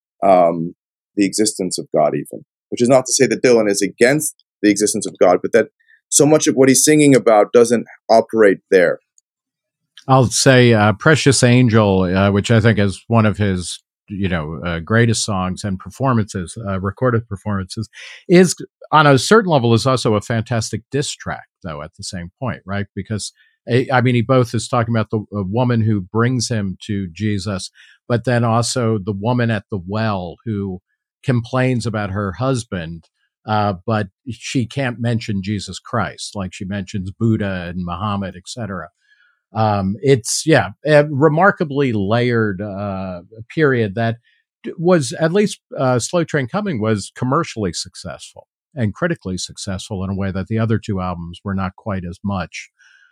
um, the existence of God, even. Which is not to say that Dylan is against the existence of God, but that so much of what he's singing about doesn't operate there. I'll say uh, Precious Angel, uh, which I think is one of his, you know, uh, greatest songs and performances, uh, recorded performances, is on a certain level is also a fantastic diss track, though, at the same point, right? Because, I mean, he both is talking about the a woman who brings him to Jesus, but then also the woman at the well who complains about her husband, uh, but she can't mention Jesus Christ, like she mentions Buddha and Muhammad, et cetera. Um, it's, yeah, a remarkably layered uh, period that was, at least uh, Slow Train Coming was commercially successful and critically successful in a way that the other two albums were not quite as much.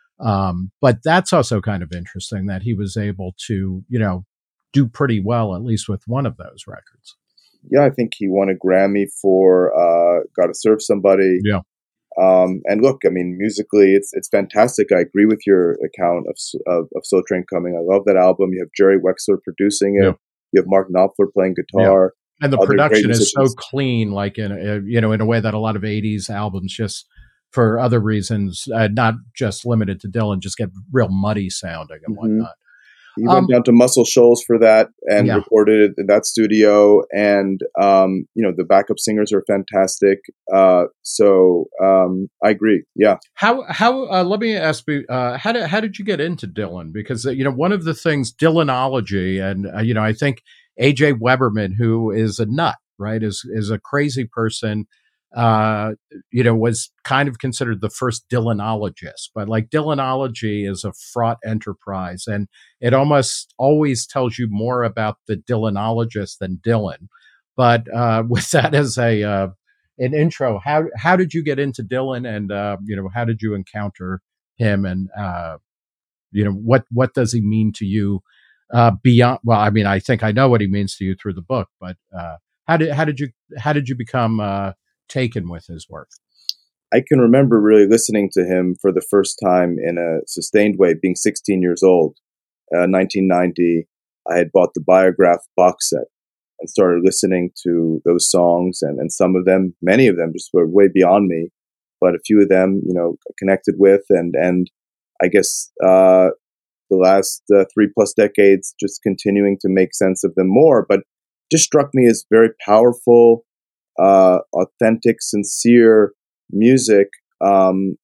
Um, but that's also kind of interesting that he was able to, you know, do pretty well, at least with one of those records. Yeah, I think he won a Grammy for uh, Gotta Serve Somebody. Yeah. Um, and look, I mean, musically, it's it's fantastic. I agree with your account of of, of Slow Train Coming. I love that album. You have Jerry Wexler producing it. Yeah. You have Mark Knopfler playing guitar. Yeah. And the production is so clean, like in a, you know, in a way that a lot of eighties albums just, for other reasons, uh, not just limited to Dylan, just get real muddy sounding and mm-hmm. whatnot. He um, went down to Muscle Shoals for that and yeah. recorded it in that studio. And, um, you know, the backup singers are fantastic. Uh, so um, I agree. Yeah. How, how, uh, let me ask you, uh, how did, how did you get into Dylan? Because, uh, you know, one of the things, Dylanology, and, uh, you know, I think A J Weberman, who is a nut, right, is, is a crazy person, uh, you know, was kind of considered the first Dylanologist, but like Dylanology is a fraught enterprise, and it almost always tells you more about the Dylanologist than Dylan. But uh, with that as a uh, an intro, how how did you get into Dylan, and uh, you know, how did you encounter him, and uh, you know, what what does he mean to you uh, beyond? Well, I mean, I think I know what he means to you through the book, but uh, how did how did you how did you become uh, taken with his work? I can remember really listening to him for the first time in a sustained way, being sixteen years old, uh, nineteen ninety. I had bought the Biograph box set and started listening to those songs, and, and some of them, many of them, just were way beyond me, but a few of them, you know, connected with, and and I guess uh, the last uh, three plus decades, just continuing to make sense of them more. But just struck me as very powerful, uh, authentic, sincere music, um,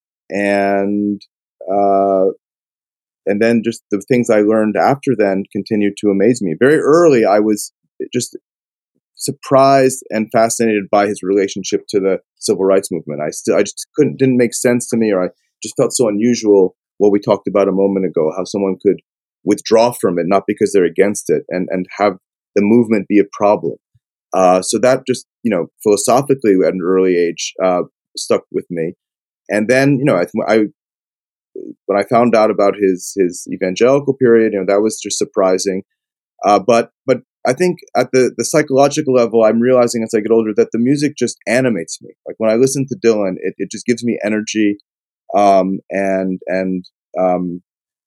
and uh, and then just the things I learned after then continued to amaze me. Very early, I was just surprised and fascinated by his relationship to the civil rights movement. I still, I just couldn't, didn't make sense to me, or I just felt so unusual. What we talked about a moment ago, how someone could withdraw from it, not because they're against it, and and have the movement be a problem. Uh, so that just, you know, philosophically at an early age, uh, stuck with me. And then, you know, I, I when I found out about his his evangelical period, you know, that was just surprising. Uh, but but I think at the, the psychological level, I'm realizing as I get older that the music just animates me. Like when I listen to Dylan, it, it just gives me energy, um, and and um,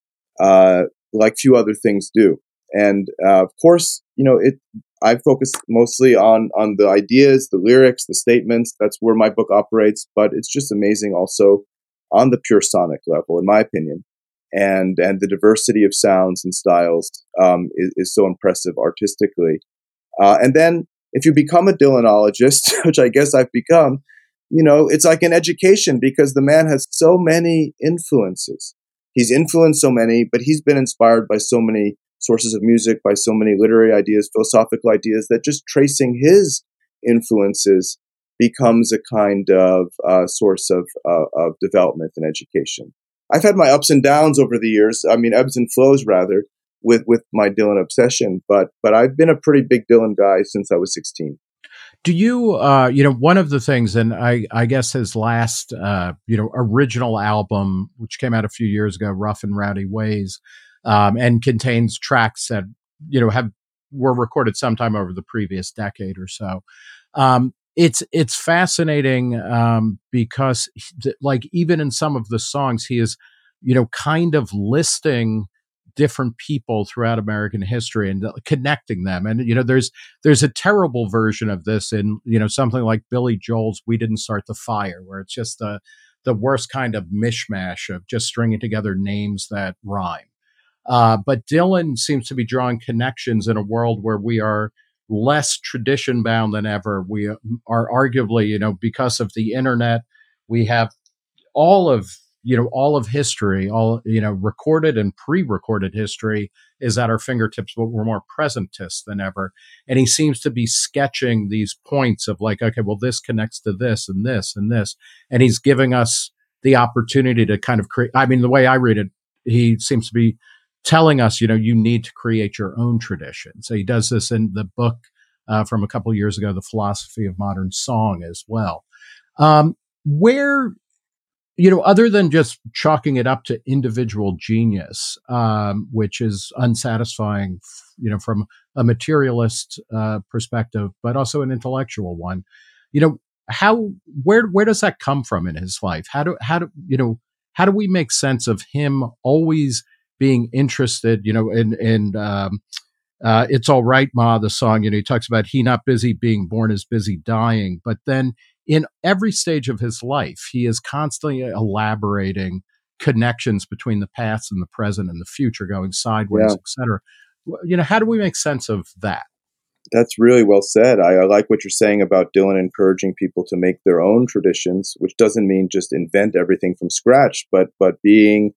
uh, like few other things do. And uh, of course, you know, it. I focus mostly on on the ideas, the lyrics, the statements. That's where my book operates. But it's just amazing also on the pure sonic level, in my opinion, and and the diversity of sounds and styles um, is, is so impressive artistically. Uh, and then if you become a Dylanologist, which I guess I've become, you know, it's like an education because the man has so many influences. He's influenced so many, but he's been inspired by so many sources of music, by so many literary ideas, philosophical ideas, that just tracing his influences becomes a kind of uh, source of, uh, of development and education. I've had my ups and downs over the years. I mean, ebbs and flows rather, with with my Dylan obsession. But but I've been a pretty big Dylan guy since I was sixteen. Do you, uh, you know, one of the things, and I, I guess his last, uh, you know, original album, which came out a few years ago, Rough and Rowdy Ways, um, and contains tracks that, you know, have were recorded sometime over the previous decade or so. Um, it's it's fascinating um, because, like, even in some of the songs, he is, you know, kind of listing different people throughout American history and connecting them. And you know, there's there's a terrible version of this in, you know, something like Billy Joel's "We Didn't Start the Fire," where it's just the the worst kind of mishmash of just stringing together names that rhyme. Uh, but Dylan seems to be drawing connections in a world where we are less tradition bound than ever. We are arguably, you know, because of the internet, we have all of you know all of history, all you know recorded and pre-recorded history is at our fingertips, but we're more presentist than ever. And he seems to be sketching these points of like, okay, well, this connects to this and this and this, and he's giving us the opportunity to kind of create. I mean, the way I read it, he seems to be telling us, you know, you need to create your own tradition. So he does this in the book uh, from a couple of years ago, The Philosophy of Modern Song, as well. Um, where you know, other than just chalking it up to individual genius, um, which is unsatisfying, you know, from a materialist uh, perspective, but also an intellectual one, you know, how where where does that come from in his life? How do how do you know how do we make sense of him always being interested, you know, in in um, uh, It's All Right, Ma, the song, you know, he talks about he not busy being born is busy dying. But then in every stage of his life, he is constantly elaborating connections between the past and the present and the future, going Yeah, sideways, et cetera. You know, how do we make sense of that? that's really well said. I, I like what you're saying about Dylan encouraging people to make their own traditions, which doesn't mean just invent everything from scratch, but but being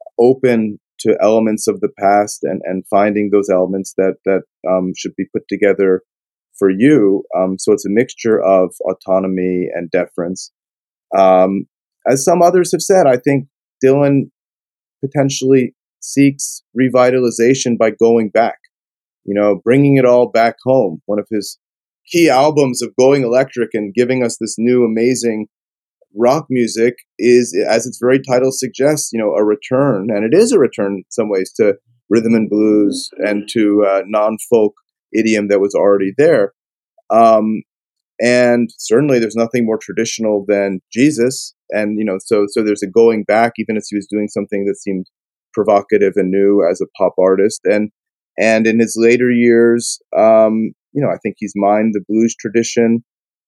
open to elements of the past and and finding those elements that that um, should be put together for you. Um, so it's a mixture of autonomy and deference. Um, as some others have said, I think Dylan potentially seeks revitalization by going back, you know, bringing it all back home. One of his key albums of Going Electric and giving us this new amazing rock music is, as its very title suggests, you know, a return, and it is a return in some ways to rhythm and blues and to uh, non-folk idiom that was already there. Um, and certainly, there's nothing more traditional than Jesus, and you know, so so there's a going back, even as he was doing something that seemed provocative and new as a pop artist, and and in his later years, um, you know, I think he's mined the blues tradition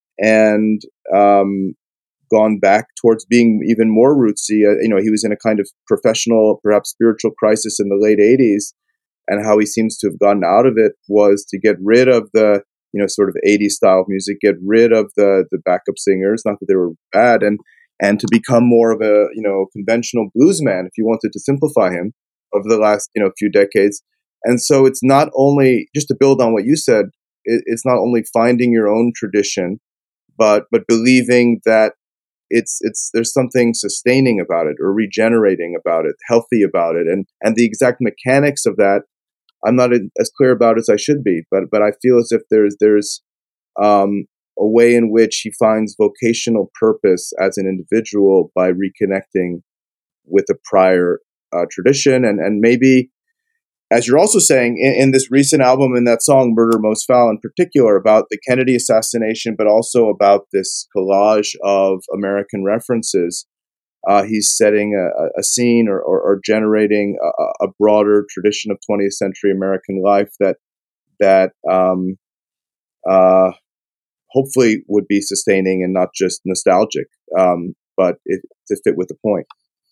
and um, gone back towards being even more rootsy. Uh, you know, he was in a kind of professional, perhaps spiritual crisis in the late eighties, and how he seems to have gotten out of it was to get rid of the, you know, sort of eighties style of music, get rid of the the backup singers, not that they were bad, and and to become more of a, you know, conventional blues man, if you wanted to simplify him, over the last, you know, few decades. And so it's not only, just to build on what you said, it, it's not only finding your own tradition, but but believing that it's it's there's something sustaining about it or regenerating about it, healthy about it, and and the exact mechanics of that I'm not as clear about as I should be. But but I feel as if there's there's um, a way in which he finds vocational purpose as an individual by reconnecting with a prior uh, tradition, and and maybe as you're also saying, in, in this recent album, in that song, Murder Most Foul in particular, about the Kennedy assassination, but also about this collage of American references, uh, he's setting a, a scene or, or, or generating a, a broader tradition of twentieth century American life that, that um, uh, hopefully would be sustaining and not just nostalgic, um, but it, to fit with the point.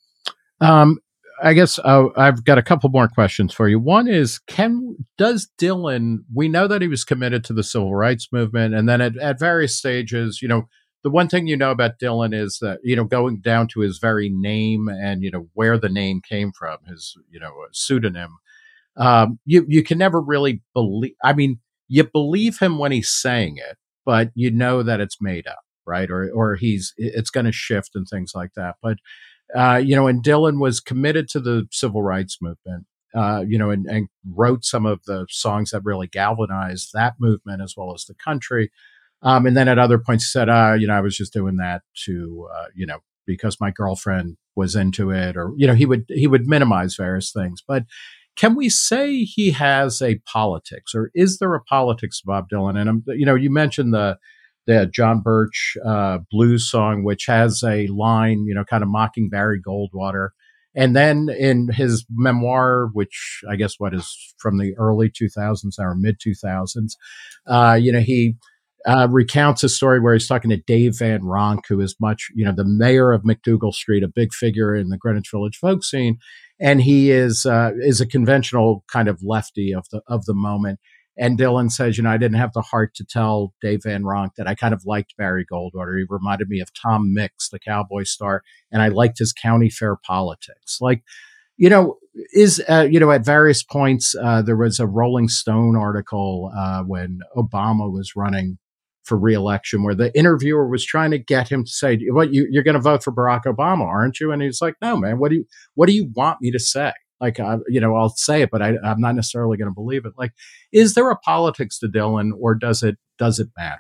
Um, I guess uh, I've got a couple more questions for you. One is, can does Dylan? We know that he was committed to the civil rights movement, and then at, at various stages, you know, the one thing you know about Dylan is that, you know, going down to his very name and, you know, where the name came from, his, you know, pseudonym. Um, you you can never really believe. I mean, you believe him when he's saying it, but you know that it's made up, right? Or or he's it's going to shift and things like that. But uh, you know, and Dylan was committed to the civil rights movement, uh, you know, and, and wrote some of the songs that really galvanized that movement as well as the country. Um, and then at other points he said, uh, you know, I was just doing that to, uh, you know, because my girlfriend was into it, or, you know, he would, he would minimize various things. But can we say he has a politics, or is there a politics of Bob Dylan? And, um, you know, you mentioned the, the John Birch uh, blues song, which has a line, you know, kind of mocking Barry Goldwater. And then in his memoir, which I guess what is from the early two thousands or mid two thousands, uh, you know, he uh, recounts a story where he's talking to Dave Van Ronk, who is much, you know, the mayor of McDougal Street, a big figure in the Greenwich Village folk scene, and he is uh, is a conventional kind of lefty of the of the moment. And Dylan says, you know, I didn't have the heart to tell Dave Van Ronk that I kind of liked Barry Goldwater. He reminded me of Tom Mix, the cowboy star, and I liked his county fair politics. Like, you know, is, uh, you know, at various points, uh, there was a Rolling Stone article uh, when Obama was running for reelection where the interviewer was trying to get him to say, what, you, you're going to vote for Barack Obama, aren't you? And he's like, no, man, what do you, what do you want me to say? Like, uh, you know, I'll say it, but I, I'm not necessarily going to believe it. Like, is there a politics to Dylan, or does it, does it matter?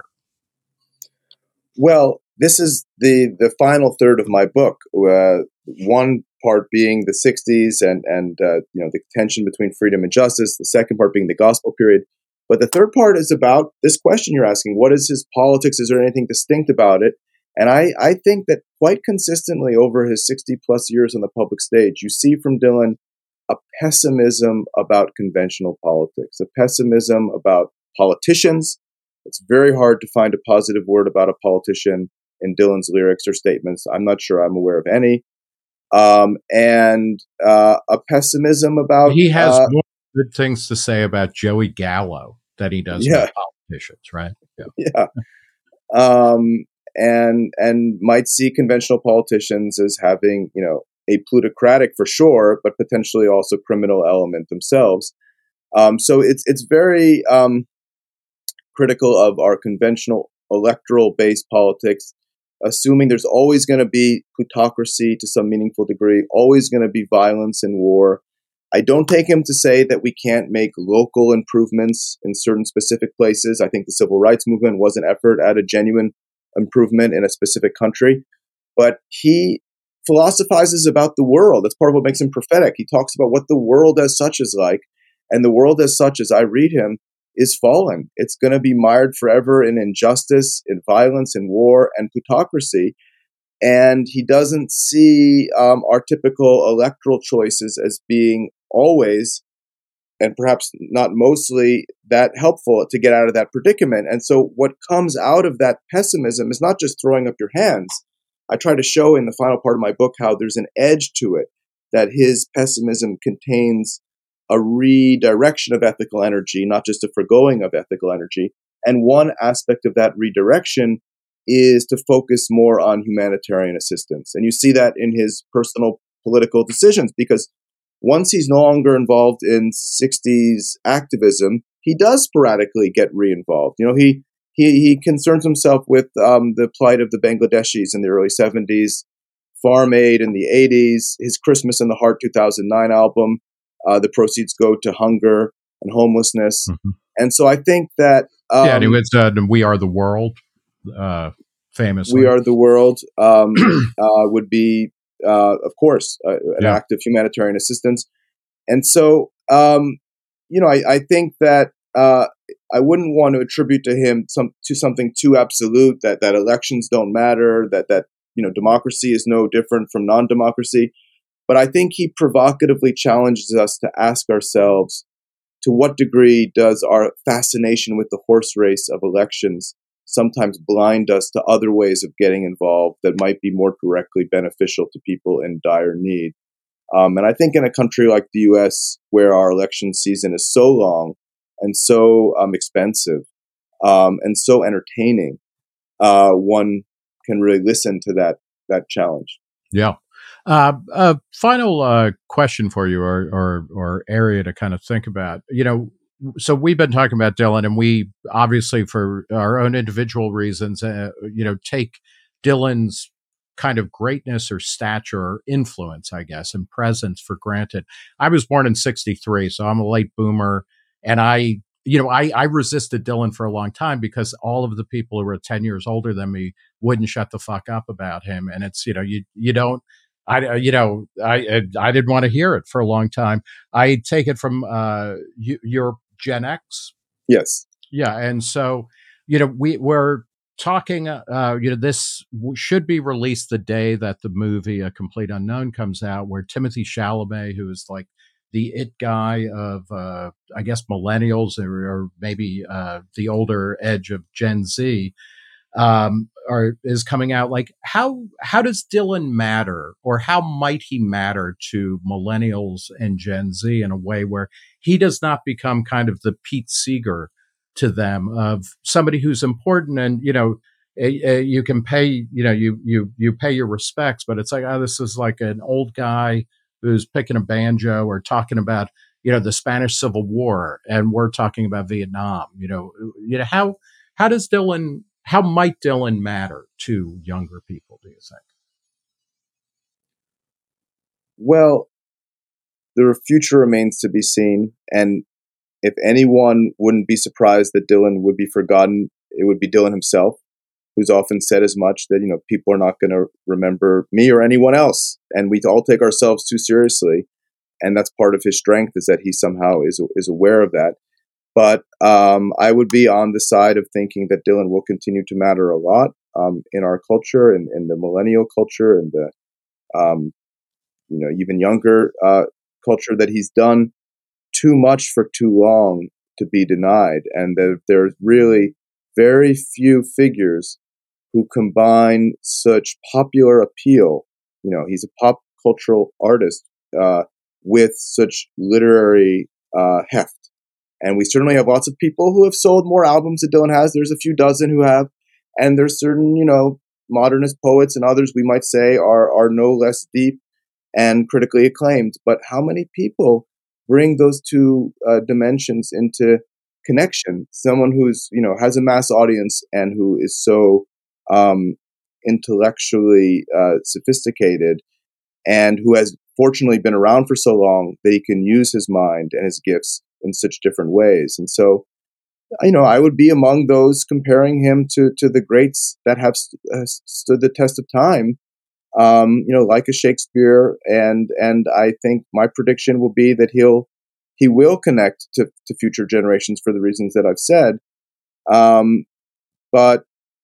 Well, this is the, the final third of my book. Uh, one part being the sixties and and uh, you know, the tension between freedom and justice. The second part being the gospel period. But the third part is about this question you're asking: what is his politics? Is there anything distinct about it? And I I think that quite consistently over his sixty plus years on the public stage, you see from Dylan a pessimism about conventional politics, a pessimism about politicians. It's very hard to find a positive word about a politician in Dylan's lyrics or statements. I'm not sure I'm aware of any. Um, and uh, a pessimism about... He has Uh, more good things to say about Joey Gallo than he does yeah, about politicians, right? Yeah. yeah. Um, and and might see conventional politicians as having, you know, a plutocratic for sure, but potentially also criminal element themselves. Um, so it's it's very um, critical of our conventional electoral-based politics, assuming there's always going to be plutocracy to some meaningful degree, always going to be violence and war. I don't take him to say that we can't make local improvements in certain specific places. I think the civil rights movement was an effort at a genuine improvement in a specific country. But he philosophizes about the world. That's part of what makes him prophetic. He talks about what the world as such is like. And the world as such, as I read him, is fallen. It's going to be mired forever in injustice, in violence, in war, and plutocracy. And he doesn't see um, our typical electoral choices as being always, and perhaps not mostly, that helpful to get out of that predicament. And so what comes out of that pessimism is not just throwing up your hands. I try to show in the final part of my book how there's an edge to it, that his pessimism contains a redirection of ethical energy, not just a forgoing of ethical energy. And one aspect of that redirection is to focus more on humanitarian assistance. And you see that in his personal political decisions, because once he's no longer involved in sixties activism, he does sporadically get re-involved. You know, he he he concerns himself with um, the plight of the Bangladeshis in the early seventies, Farm Aid in the eighties, his Christmas in the Heart two thousand nine album. Uh, the proceeds go to hunger and homelessness. Mm-hmm. And so I think that... Um, yeah, and it was uh, We Are the World, uh, famously. We Are the World um, uh, would be, uh, of course, uh, an yeah. act of humanitarian assistance. And so um, you know, I, I think that uh, I wouldn't want to attribute to him some to something too absolute that that elections don't matter, that that you know democracy is no different from non-democracy. But I think he provocatively challenges us to ask ourselves, to what degree does our fascination with the horse race of elections sometimes blind us to other ways of getting involved that might be more directly beneficial to people in dire need? Um, and I think in a country like the U S, where our election season is so long and so um, expensive um, and so entertaining, uh, one can really listen to that that challenge. Yeah. Uh, a final uh, question for you, or, or or area to kind of think about. You know, so we've been talking about Dylan, and we obviously, for our own individual reasons, uh, you know, take Dylan's kind of greatness or stature or influence, I guess, and presence for granted. I was born in sixty-three, so I'm a late boomer, and I. You know, I, I resisted Dylan for a long time because all of the people who were ten years older than me wouldn't shut the fuck up about him. And it's, you know, you, you don't, I, you know, I, I didn't want to hear it for a long time. I take it from, uh, you, you're Gen X. Yes. Yeah. And so, you know, we we're talking, uh, you know, this w- should be released the day that the movie A Complete Unknown comes out, where Timothy Chalamet, who is like the it guy of, uh, I guess, millennials, or, or maybe uh, the older edge of Gen Z, um, or is coming out. Like, how how does Dylan matter, or how might he matter to millennials and Gen Z in a way where he does not become kind of the Pete Seeger to them, of somebody who's important, and you know, eh, eh, you can pay, you know, you you you pay your respects, but it's like, oh, this is like an old guy who's picking a banjo or talking about, you know, the Spanish Civil War, and we're talking about Vietnam. You know, you know how how does Dylan how might Dylan matter to younger people, do you think? Well, the future remains to be seen. And if anyone wouldn't be surprised that Dylan would be forgotten, it would be Dylan himself, who's often said as much, that, you know, people are not going to remember me or anyone else. And we all take ourselves too seriously. And that's part of his strength, is that he somehow is, is aware of that. But um, I would be on the side of thinking that Dylan will continue to matter a lot um, in our culture, and in the millennial culture, and the um, you know even younger uh, culture, that he's done too much for too long to be denied, and that there's really very few figures who combine such popular appeal. You know, he's a pop cultural artist uh, with such literary uh, heft. And we certainly have lots of people who have sold more albums than Dylan has. There's a few dozen who have. And there's certain, you know, modernist poets and others, we might say, are are no less deep and critically acclaimed. But how many people bring those two uh, dimensions into connection? Someone who's, you know, has a mass audience and who is so um, intellectually uh, sophisticated, and who has fortunately been around for so long that he can use his mind and his gifts in such different ways. And so, you know, I would be among those comparing him to to the greats that have st- uh, stood the test of time. Um, you know, like a Shakespeare, and and I think my prediction will be that he'll he will connect to to future generations for the reasons that I've said. Um, but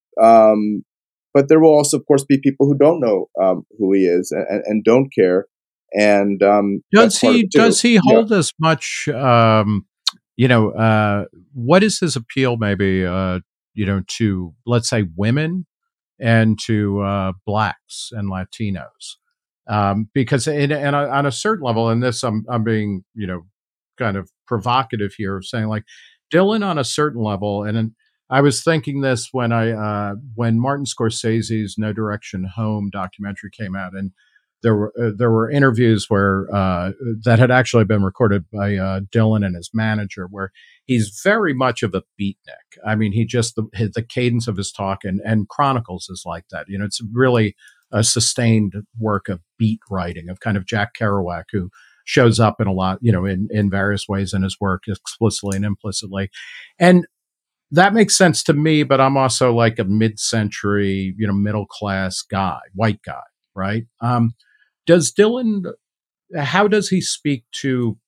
um, but there will also, of course, be people who don't know um, who he is, and, and don't care, and um, that's Does part of he it too. does he Yeah. hold as much, um, you know, uh, what is his appeal, maybe, uh, you know, to, let's say, women, and to uh, blacks and Latinos? Um, because in, and on a certain level, and this, I'm I'm being, you know, kind of provocative here, saying like Dylan on a certain level, and then I was thinking this when I uh, when Martin Scorsese's No Direction Home documentary came out, and there were uh, there were interviews where uh, that had actually been recorded by uh, Dylan and his manager, where he's very much of a beatnik. I mean, he just the, his, the cadence of his talk, and and Chronicles is like that. You know, it's really a sustained work of beat writing, of kind of Jack Kerouac, who shows up in a lot, you know, in in various ways in his work, explicitly and implicitly, and that makes sense to me. But I'm also like a mid-century, you know, middle class guy, white guy, right? Um, does Dylan? How does he speak to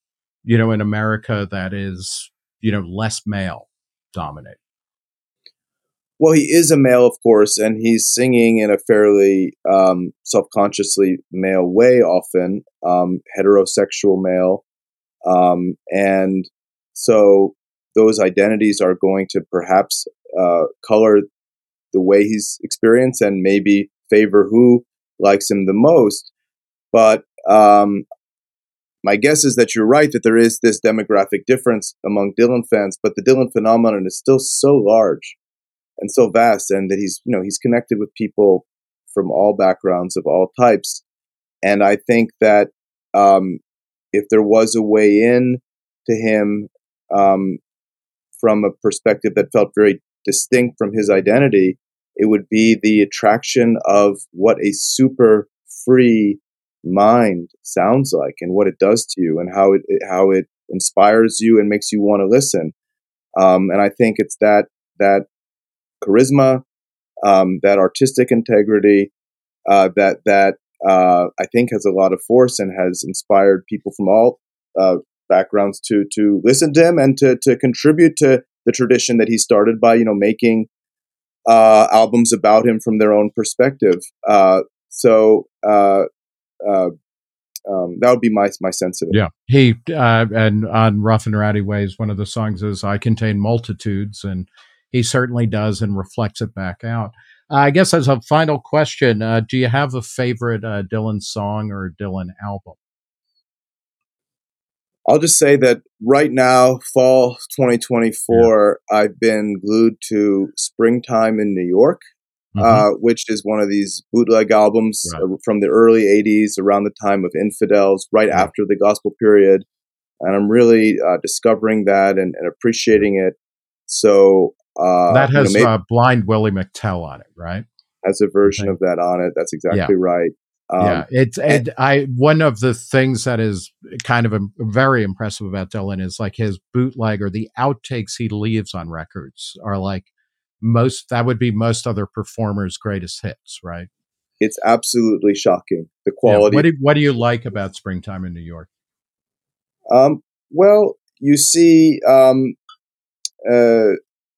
you know, in America that is, you know, less male dominated? Well, he is a male, of course, and he's singing in a fairly um, self-consciously male way, often um, heterosexual male, um, and so those identities are going to perhaps uh, color the way he's experienced and maybe favor who likes him the most. But um, my guess is that you're right, that there is this demographic difference among Dylan fans, but the Dylan phenomenon is still so large and so vast, and that he's, you know, he's connected with people from all backgrounds of all types. And I think that um, if there was a way in to him um, from a perspective that felt very distinct from his identity, it would be the attraction of what a super free mind sounds like and what it does to you and how it, it how it inspires you and makes you want to listen. Um, and I think it's that that charisma, um, that artistic integrity, uh, that that uh, I think has a lot of force and has inspired people from all uh, backgrounds to to listen to him and to to contribute to the tradition that he started by, you know, making uh, albums about him from their own perspective. Uh, so uh, uh, um, that would be my my sense of it. Yeah, he uh, and on Rough and Rowdy Ways, one of the songs is "I Contain Multitudes," and he certainly does and reflects it back out. Uh, I guess as a final question, uh, do you have a favorite uh, Dylan song or Dylan album? I'll just say that right now, fall twenty twenty-four, yeah. I've been glued to Springtime in New York, mm-hmm. uh, which is one of these bootleg albums right. from the early eighties, around the time of Infidels, right yeah. after the gospel period. And I'm really uh, discovering that and, and appreciating it. So uh, that has you know, maybe, uh, Blind Willie McTell on it, right? Has a version of that on it. That's exactly yeah. right. Um, yeah, it's and, I one of the things that is kind of a, very impressive about Dylan is like his bootleg or the outtakes he leaves on records are like most that would be most other performers' greatest hits, right? It's absolutely shocking, the quality. Yeah. What do what do you like about Springtime in New York? Um, well, you see, um, uh,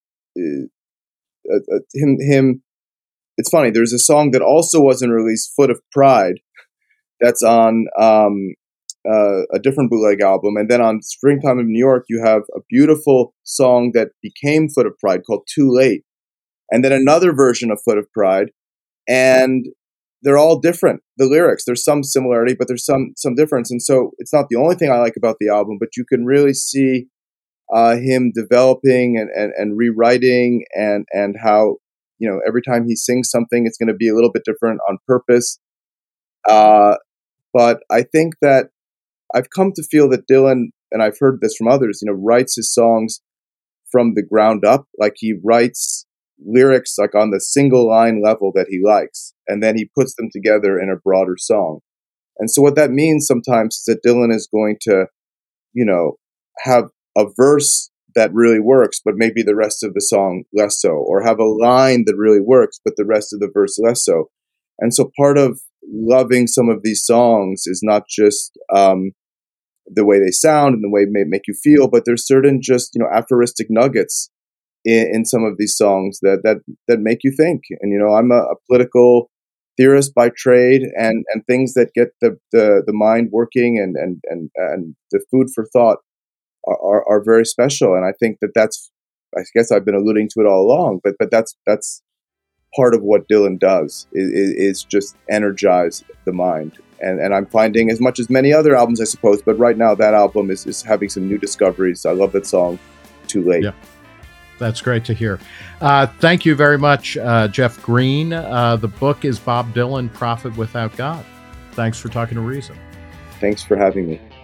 uh, uh, him him. It's funny. There's a song that also wasn't released, "Foot of Pride," that's on um, uh, a different bootleg album. And then on Springtime in New York, you have a beautiful song that became Foot of Pride called "Too Late," and then another version of Foot of Pride. And they're all different. The lyrics, there's some similarity, but there's some some difference. And so it's not the only thing I like about the album, but you can really see uh, him developing and, and, and rewriting and and how, you know, every time he sings something, it's going to be a little bit different on purpose. Uh, but I think that I've come to feel that Dylan, and I've heard this from others, you know, writes his songs from the ground up. Like he writes lyrics like on the single line level that he likes, and then he puts them together in a broader song. And so what that means sometimes is that Dylan is going to, you know, have a verse that really works, but maybe the rest of the song less so, or have a line that really works, but the rest of the verse less so. And so part of loving some of these songs is not just um, the way they sound and the way they make you feel, but there's certain just, you know, aphoristic nuggets in, in some of these songs that that that make you think. And, you know, I'm a, a political theorist by trade, and and things that get the the, the mind working and, and and and the food for thought Are, are very special. And I think that that's, I guess I've been alluding to it all along, but but that's that's part of what Dylan does is, is just energize the mind. And and I'm finding, as much as many other albums, I suppose, but right now that album is, is having some new discoveries. I love that song, "Too Late." Yeah, that's great to hear. Uh, thank you very much, uh, Jeff Green. Uh, the book is Bob Dylan, Prophet Without God. Thanks for talking to Reason. Thanks for having me.